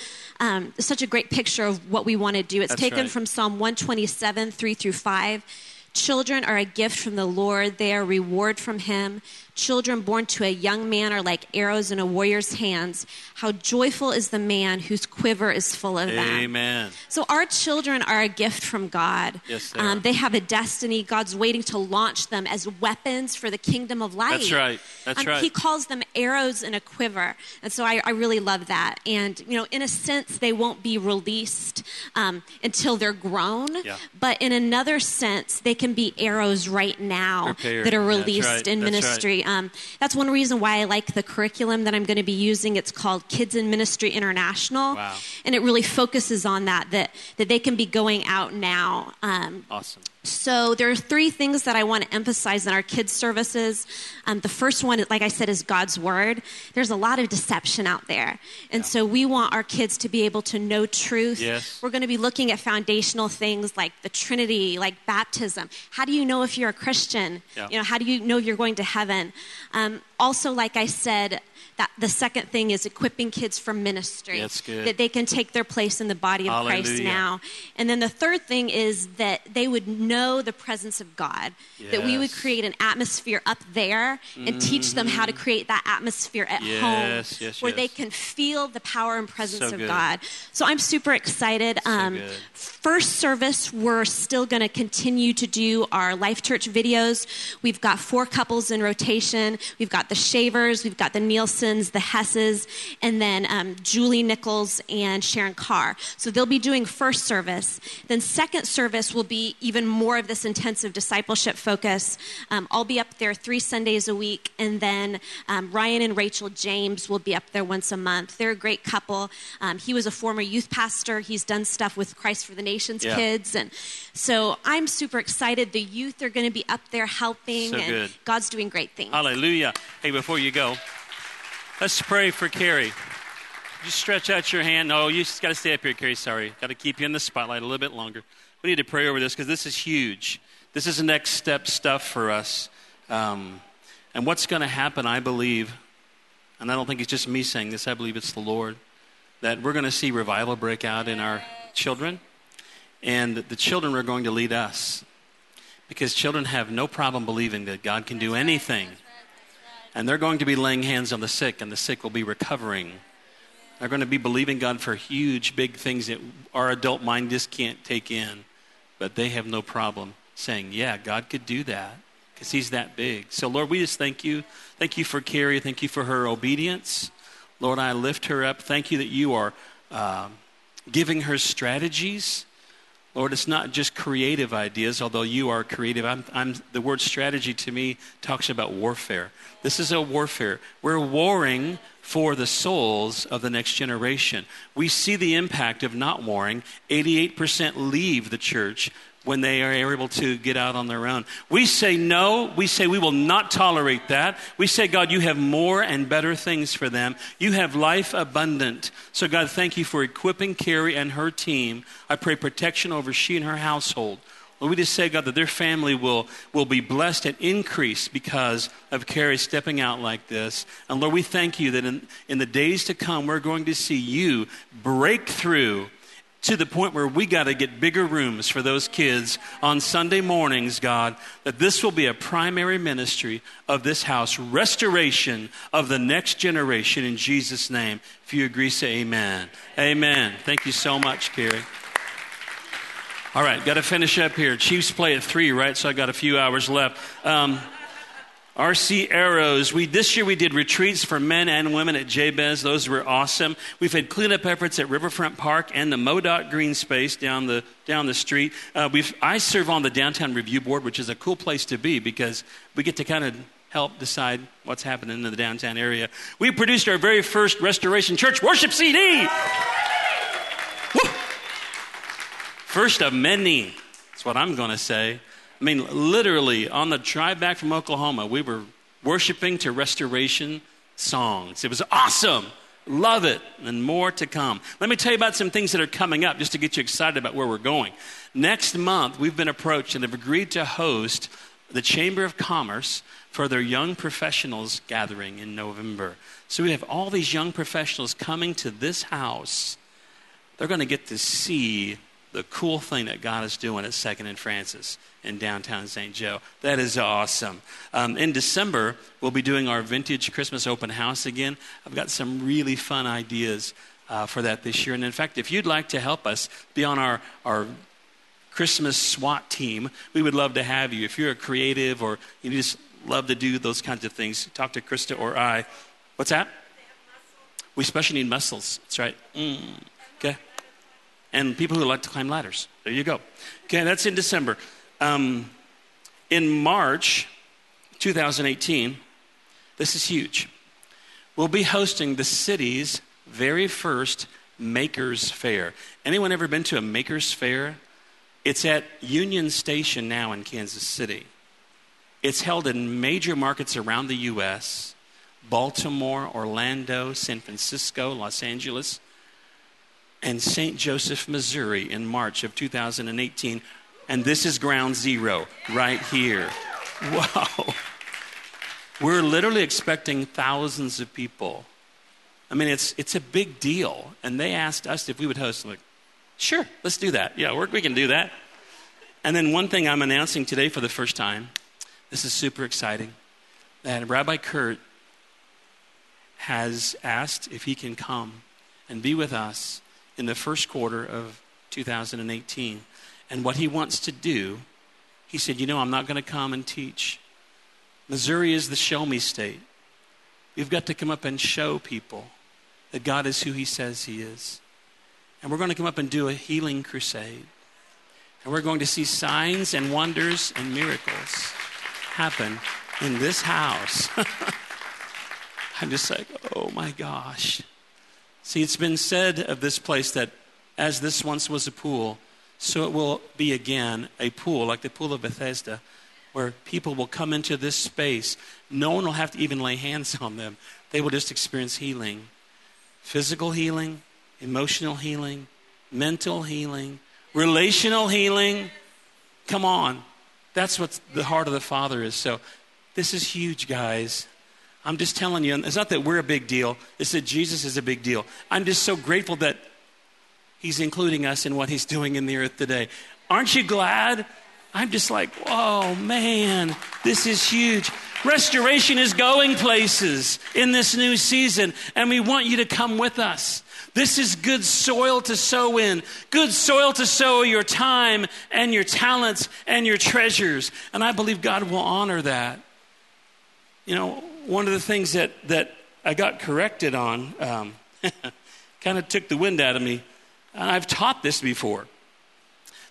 such a great picture of what we want to do. It's taken from Psalm 127, 3-5. Children are a gift from the Lord. They are reward from him. Children born to a young man are like arrows in a warrior's hands. How joyful is the man whose quiver is full of them. Amen. So our children are a gift from God. Yes, they are. They have a destiny. God's waiting to launch them as weapons for the kingdom of light. That's right. That's right. He calls them arrows in a quiver. And so I really love that. And, you know, in a sense, they won't be released until they're grown. Yeah. But in another sense, they can be arrows right now that are released in ministry. That's one reason why I like the curriculum that I'm going to be using. It's called Kids in Ministry International. Wow. And it really focuses on that they can be going out now. Awesome. So there are 3 things that I want to emphasize in our kids' services. The first one, like I said, is God's word. There's a lot of deception out there. And so we want our kids to be able to know truth. Yes. We're going to be looking at foundational things like the Trinity, like baptism. How do you know if you're a Christian? Yeah. You know, how do you know you're going to heaven? Also, like I said, that the second thing is equipping kids for ministry. That's good. That they can take their place in the body of Hallelujah. Christ now. And then the third thing is that they would know the presence of God. Yes. That we would create an atmosphere up there and teach them how to create that atmosphere at home where they can feel the power and presence of God. So I'm super excited. First service, we're still going to continue to do our Life Church videos. We've got 4 couples in rotation. We've got the Shavers, we've got the Nielsen's, the Hesses, and then Julie Nichols and Sharon Carr. So they'll be doing first service. Then second service will be even more of this intensive discipleship focus. I'll be up there 3 Sundays a week, and then Ryan and Rachel James will be up there once a month. They're a great couple. He was a former youth pastor. He's done stuff with Christ for the Nations kids, and so I'm super excited. The youth are going to be up there helping, and God's doing great things. Hallelujah. Hey, before you go, let's pray for Carrie. Just stretch out your hand. No, you just got to stay up here, Carrie. Sorry. Got to keep you in the spotlight a little bit longer. We need to pray over this because this is huge. This is the next step stuff for us. And what's going to happen, I believe, and I don't think it's just me saying this, I believe it's the Lord, that we're going to see revival break out in our children, and the children are going to lead us, because children have no problem believing that God can do anything. And they're going to be laying hands on the sick, and the sick will be recovering. They're going to be believing God for huge, big things that our adult mind just can't take in. But they have no problem saying, yeah, God could do that, because he's that big. So, Lord, we just thank you. Thank you for Carrie. Thank you for her obedience. Lord, I lift her up. Thank you that you are giving her strategies. Lord, it's not just creative ideas, although you are creative. The word strategy to me talks about warfare. This is a warfare. We're warring for the souls of the next generation. We see the impact of not warring. 88% leave the church when they are able to get out on their own. We say no. We say we will not tolerate that. We say, God, you have more and better things for them. You have life abundant. So, God, thank you for equipping Carrie and her team. I pray protection over she and her household. Lord, we just say, God, that their family will be blessed and increased because of Carrie stepping out like this. And Lord, we thank you that in the days to come, we're going to see you break through to the point where we got to get bigger rooms for those kids on Sunday mornings, God, that this will be a primary ministry of this house, restoration of the next generation in Jesus' name. If you agree, say amen. Amen. Thank you so much, Carrie. All right, got to finish up here. Chiefs play at 3, right? So I got a few hours left. RC Arrows. This year we did retreats for men and women at Jabez. Those were awesome. We've had cleanup efforts at Riverfront Park and the MoDOT Green Space down the street. I serve on the Downtown Review Board, which is a cool place to be because we get to kind of help decide what's happening in the downtown area. We produced our very first Restoration Church worship CD. Woo! First of many. That's what I'm going to say. I mean, literally, on the drive back from Oklahoma, we were worshiping to Restoration songs. It was awesome. Love it. And more to come. Let me tell you about some things that are coming up just to get you excited about where we're going. Next month, we've been approached and have agreed to host the Chamber of Commerce for their Young Professionals gathering in November. So we have all these young professionals coming to this house. They're going to get to see the cool thing that God is doing at 2nd and Francis in downtown St. Joe. That is awesome. In December, we'll be doing our Vintage Christmas Open House again. I've got some really fun ideas for that this year. And in fact, if you'd like to help us be on our Christmas SWAT team, we would love to have you. If you're a creative or you just love to do those kinds of things, talk to Krista or I. What's that? We especially need muscles. That's right. Okay. And people who like to climb ladders. There you go. Okay, that's in December. In March 2018, this is huge. We'll be hosting the city's very first Makers Fair. Anyone ever been to a Makers Fair? It's at Union Station now in Kansas City. It's held in major markets around the U.S., Baltimore, Orlando, San Francisco, Los Angeles, and St. Joseph, Missouri in March of 2018. And this is ground zero right here. Wow. We're literally expecting thousands of people. I mean, it's a big deal. And they asked us if we would host. I'm like, sure, let's do that. Yeah, we can do that. And then one thing I'm announcing today for the first time, this is super exciting, that Rabbi Kurt has asked if he can come and be with us in the first quarter of 2018. And what he wants to do, he said, I'm not going to come and teach. Missouri is the show me state. We've got to come up and show people that God is who he says he is. And we're going to come up and do a healing crusade. And we're going to see signs and wonders and miracles happen in this house. I'm just like, oh my gosh. See, it's been said of this place that as this once was a pool, so it will be again a pool, like the pool of Bethesda, where people will come into this space. No one will have to even lay hands on them. They will just experience healing. Physical healing, emotional healing, mental healing, relational healing. Come on. That's what the heart of the Father is. So this is huge, guys. I'm just telling you, it's not that we're a big deal. It's that Jesus is a big deal. I'm just so grateful that he's including us in what he's doing in the earth today. Aren't you glad? I'm just like, whoa, man, this is huge. Restoration is going places in this new season, and we want you to come with us. This is good soil to sow in, good soil to sow your time and your talents and your treasures. And I believe God will honor that. One of the things that I got corrected on kind of took the wind out of me, and I've taught this before,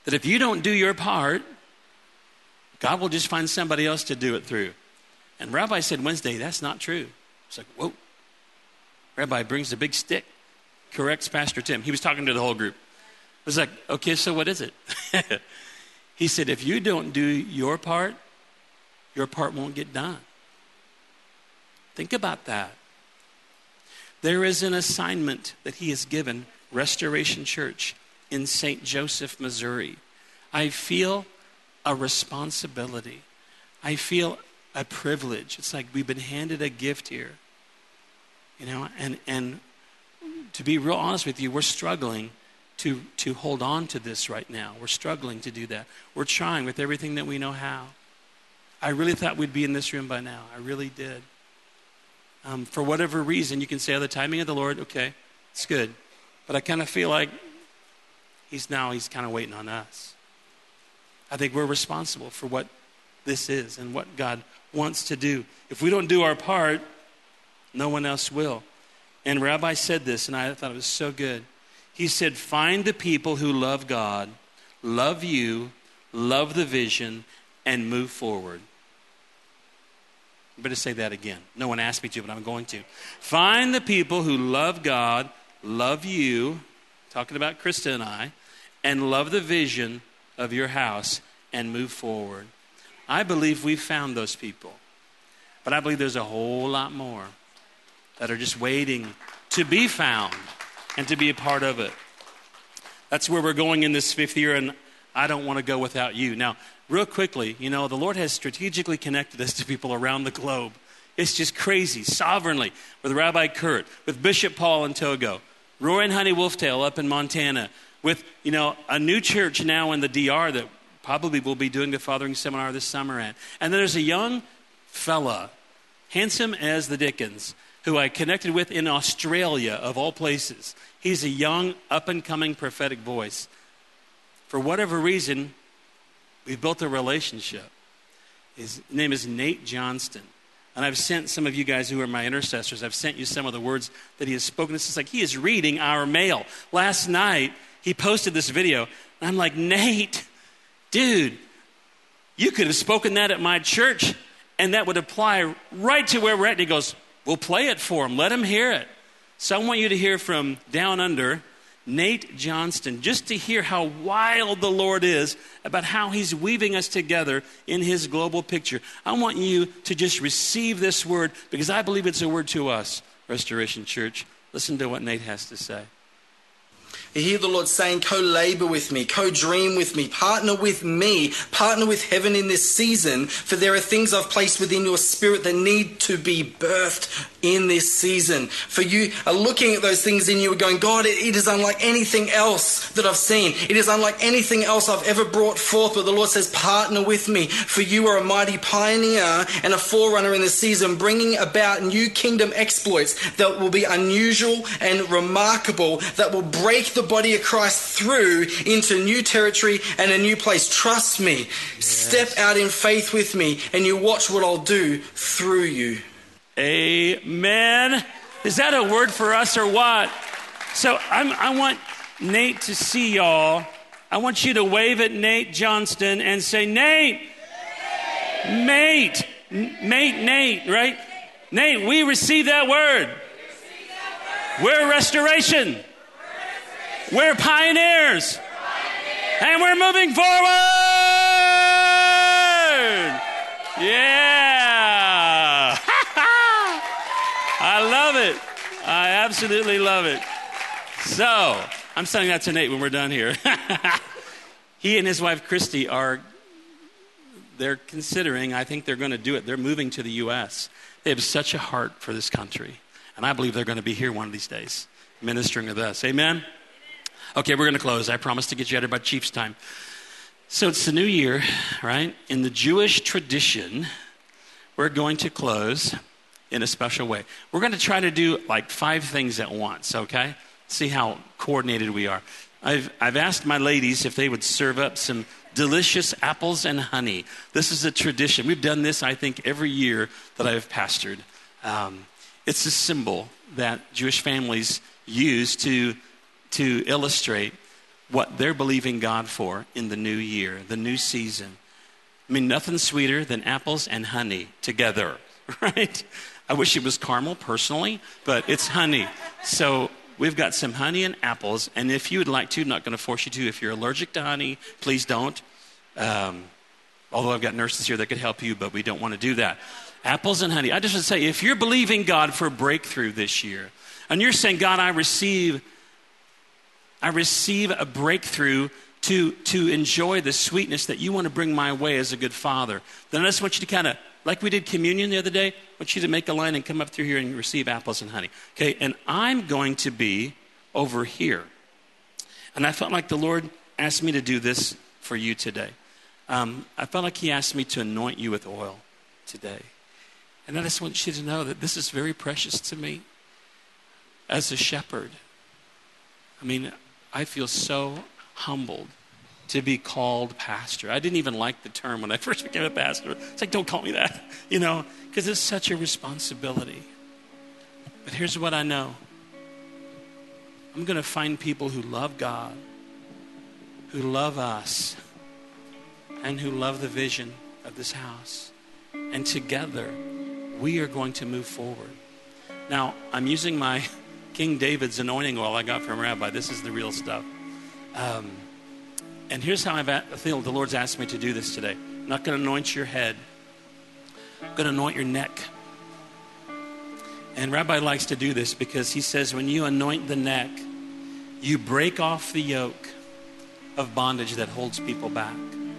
that if you don't do your part, God will just find somebody else to do it through. And Rabbi said Wednesday, that's not true. It's like, whoa. Rabbi brings a big stick, corrects Pastor Tim. He was talking to the whole group. It was like, okay, so what is it? He said, if you don't do your part won't get done. Think about that. There is an assignment that he has given Restoration Church in St. Joseph, Missouri. I feel a responsibility. I feel a privilege. It's like we've been handed a gift here. You know, and to be real honest with you, we're struggling to hold on to this right now. We're struggling to do that. We're trying with everything that we know how. I really thought we'd be in this room by now. I really did. For whatever reason, you can say, oh, the timing of the Lord, okay, it's good. But I kind of feel like he's kind of waiting on us. I think we're responsible for what this is and what God wants to do. If we don't do our part, no one else will. And Rabbi said this, and I thought it was so good. He said, find the people who love God, love you, love the vision, and move forward. I better say that again. No one asked me to, but I'm going to. Find the people who love God, love you, talking about Krista and I, and love the vision of your house and move forward. I believe we've found those people. But I believe there's a whole lot more that are just waiting to be found and to be a part of it. That's where we're going in this 5th year, and I don't want to go without you. Now, real quickly, you know, the Lord has strategically connected us to people around the globe. It's just crazy, sovereignly, with Rabbi Kurt, with Bishop Paul in Togo, Roy and Honey Wolftail up in Montana, with, you know, a new church now in the DR that probably will be doing the fathering seminar this summer at. And then there's a young fella, handsome as the Dickens, who I connected with in Australia, of all places. He's a young, up-and-coming prophetic voice. For whatever reason, we've built a relationship. His name is Nate Johnston. And I've sent some of you guys who are my intercessors, I've sent you some of the words that he has spoken. It's like he is reading our mail. Last night, he posted this video. And I'm like, Nate, dude, you could have spoken that at my church, and that would apply right to where we're at. And he goes, we'll play it for him. Let him hear it. So I want you to hear from down under, Nate Johnston, just to hear how wild the Lord is about how he's weaving us together in his global picture. I want you to just receive this word because I believe it's a word to us, Restoration Church. Listen to what Nate has to say. You hear the Lord saying, co-labor with me, co-dream with me, partner with heaven in this season, for there are things I've placed within your spirit that need to be birthed in this season. For you are looking at those things in you and going, God, it is unlike anything else that I've seen. It is unlike anything else I've ever brought forth. But the Lord says, partner with me, for you are a mighty pioneer and a forerunner in this season, bringing about new kingdom exploits that will be unusual and remarkable, that will break the body of Christ through into new territory and a new place. Trust me. Yes. Step out in faith with me and you watch what I'll do through you. Amen. Is that a word for us or what? So I want Nate to see y'all. I want you to wave at Nate Johnston and say, Nate, Nate, right? Nate, we receive that word. We're restoration. We're pioneers. And we're moving forward. Yeah. I love it. I absolutely love it. So, I'm sending that to Nate when we're done here. He and his wife, Christy, they're considering, I think they're going to do it. They're moving to the U.S. They have such a heart for this country. And I believe they're going to be here one of these days, ministering with us. Amen? Okay, we're going to close. I promise to get you out of about Chiefs time. So it's the new year, right? In the Jewish tradition, we're going to close in a special way. We're going to try to do like 5 things at once, okay? See how coordinated we are. I've asked my ladies if they would serve up some delicious apples and honey. This is a tradition. We've done this, I think, every year that I've pastored. It's a symbol that Jewish families use to illustrate what they're believing God for in the new year, the new season. I mean, nothing sweeter than apples and honey together, right? I wish it was caramel personally, but it's honey. So we've got some honey and apples, and if you would like to, not going to force you to. If you're allergic to honey, please don't. Although I've got nurses here that could help you, but we don't want to do that. Apples and honey. I just want to say, if you're believing God for a breakthrough this year, and you're saying, God, I receive a breakthrough to enjoy the sweetness that you want to bring my way as a good father, then I just want you to kind of, like we did communion the other day, I want you to make a line and come up through here and receive apples and honey. Okay, and I'm going to be over here. And I felt like the Lord asked me to do this for you today. I felt like he asked me to anoint you with oil today. And I just want you to know that this is very precious to me as a shepherd. I mean, I feel so humbled to be called pastor. I didn't even like the term when I first became a pastor. It's like, don't call me that, because it's such a responsibility. But here's what I know. I'm going to find people who love God, who love us, and who love the vision of this house. And together, we are going to move forward. Now, I'm using my King David's anointing oil I got from Rabbi. This is the real stuff. And here's how I feel the Lord's asked me to do this today. I'm not going to anoint your head. I'm going to anoint your neck. And Rabbi likes to do this because he says when you anoint the neck, you break off the yoke of bondage that holds people back.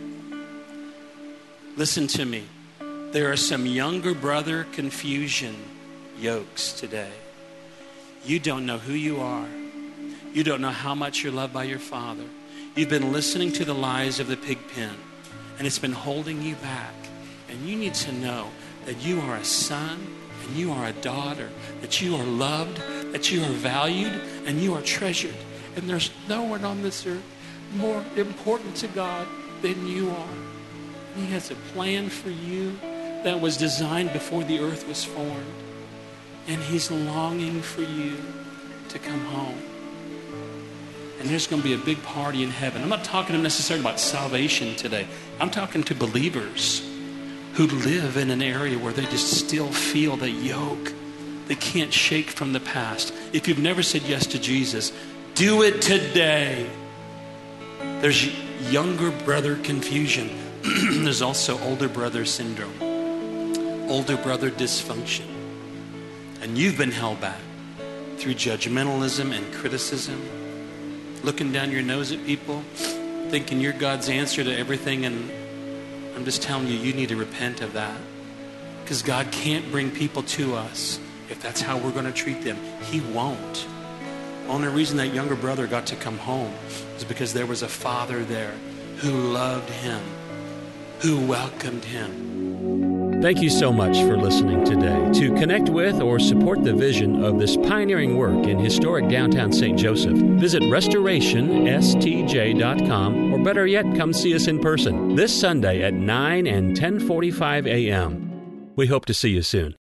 Listen to me. There are some younger brother confusion yokes today. You don't know who you are. You don't know how much you're loved by your Father. You've been listening to the lies of the pig pen, and it's been holding you back. And you need to know that you are a son and you are a daughter, that you are loved, that you are valued, and you are treasured. And there's no one on this earth more important to God than you are. He has a plan for you that was designed before the earth was formed. And he's longing for you to come home. And there's going to be a big party in heaven. I'm not talking necessarily about salvation today. I'm talking to believers who live in an area where they just still feel the yoke they can't shake from the past. If you've never said yes to Jesus, do it today. There's younger brother confusion. There's also older brother syndrome, older brother dysfunction. And you've been held back through judgmentalism and criticism, looking down your nose at people, thinking you're God's answer to everything. And I'm just telling you, you need to repent of that. Because God can't bring people to us if that's how we're going to treat them. He won't. The only reason that younger brother got to come home is because there was a father there who loved him, who welcomed him. Thank you so much for listening today. To connect with or support the vision of this pioneering work in historic downtown St. Joseph, visit restorationstj.com, or better yet, come see us in person this Sunday at 9 and 10:45 a.m. We hope to see you soon.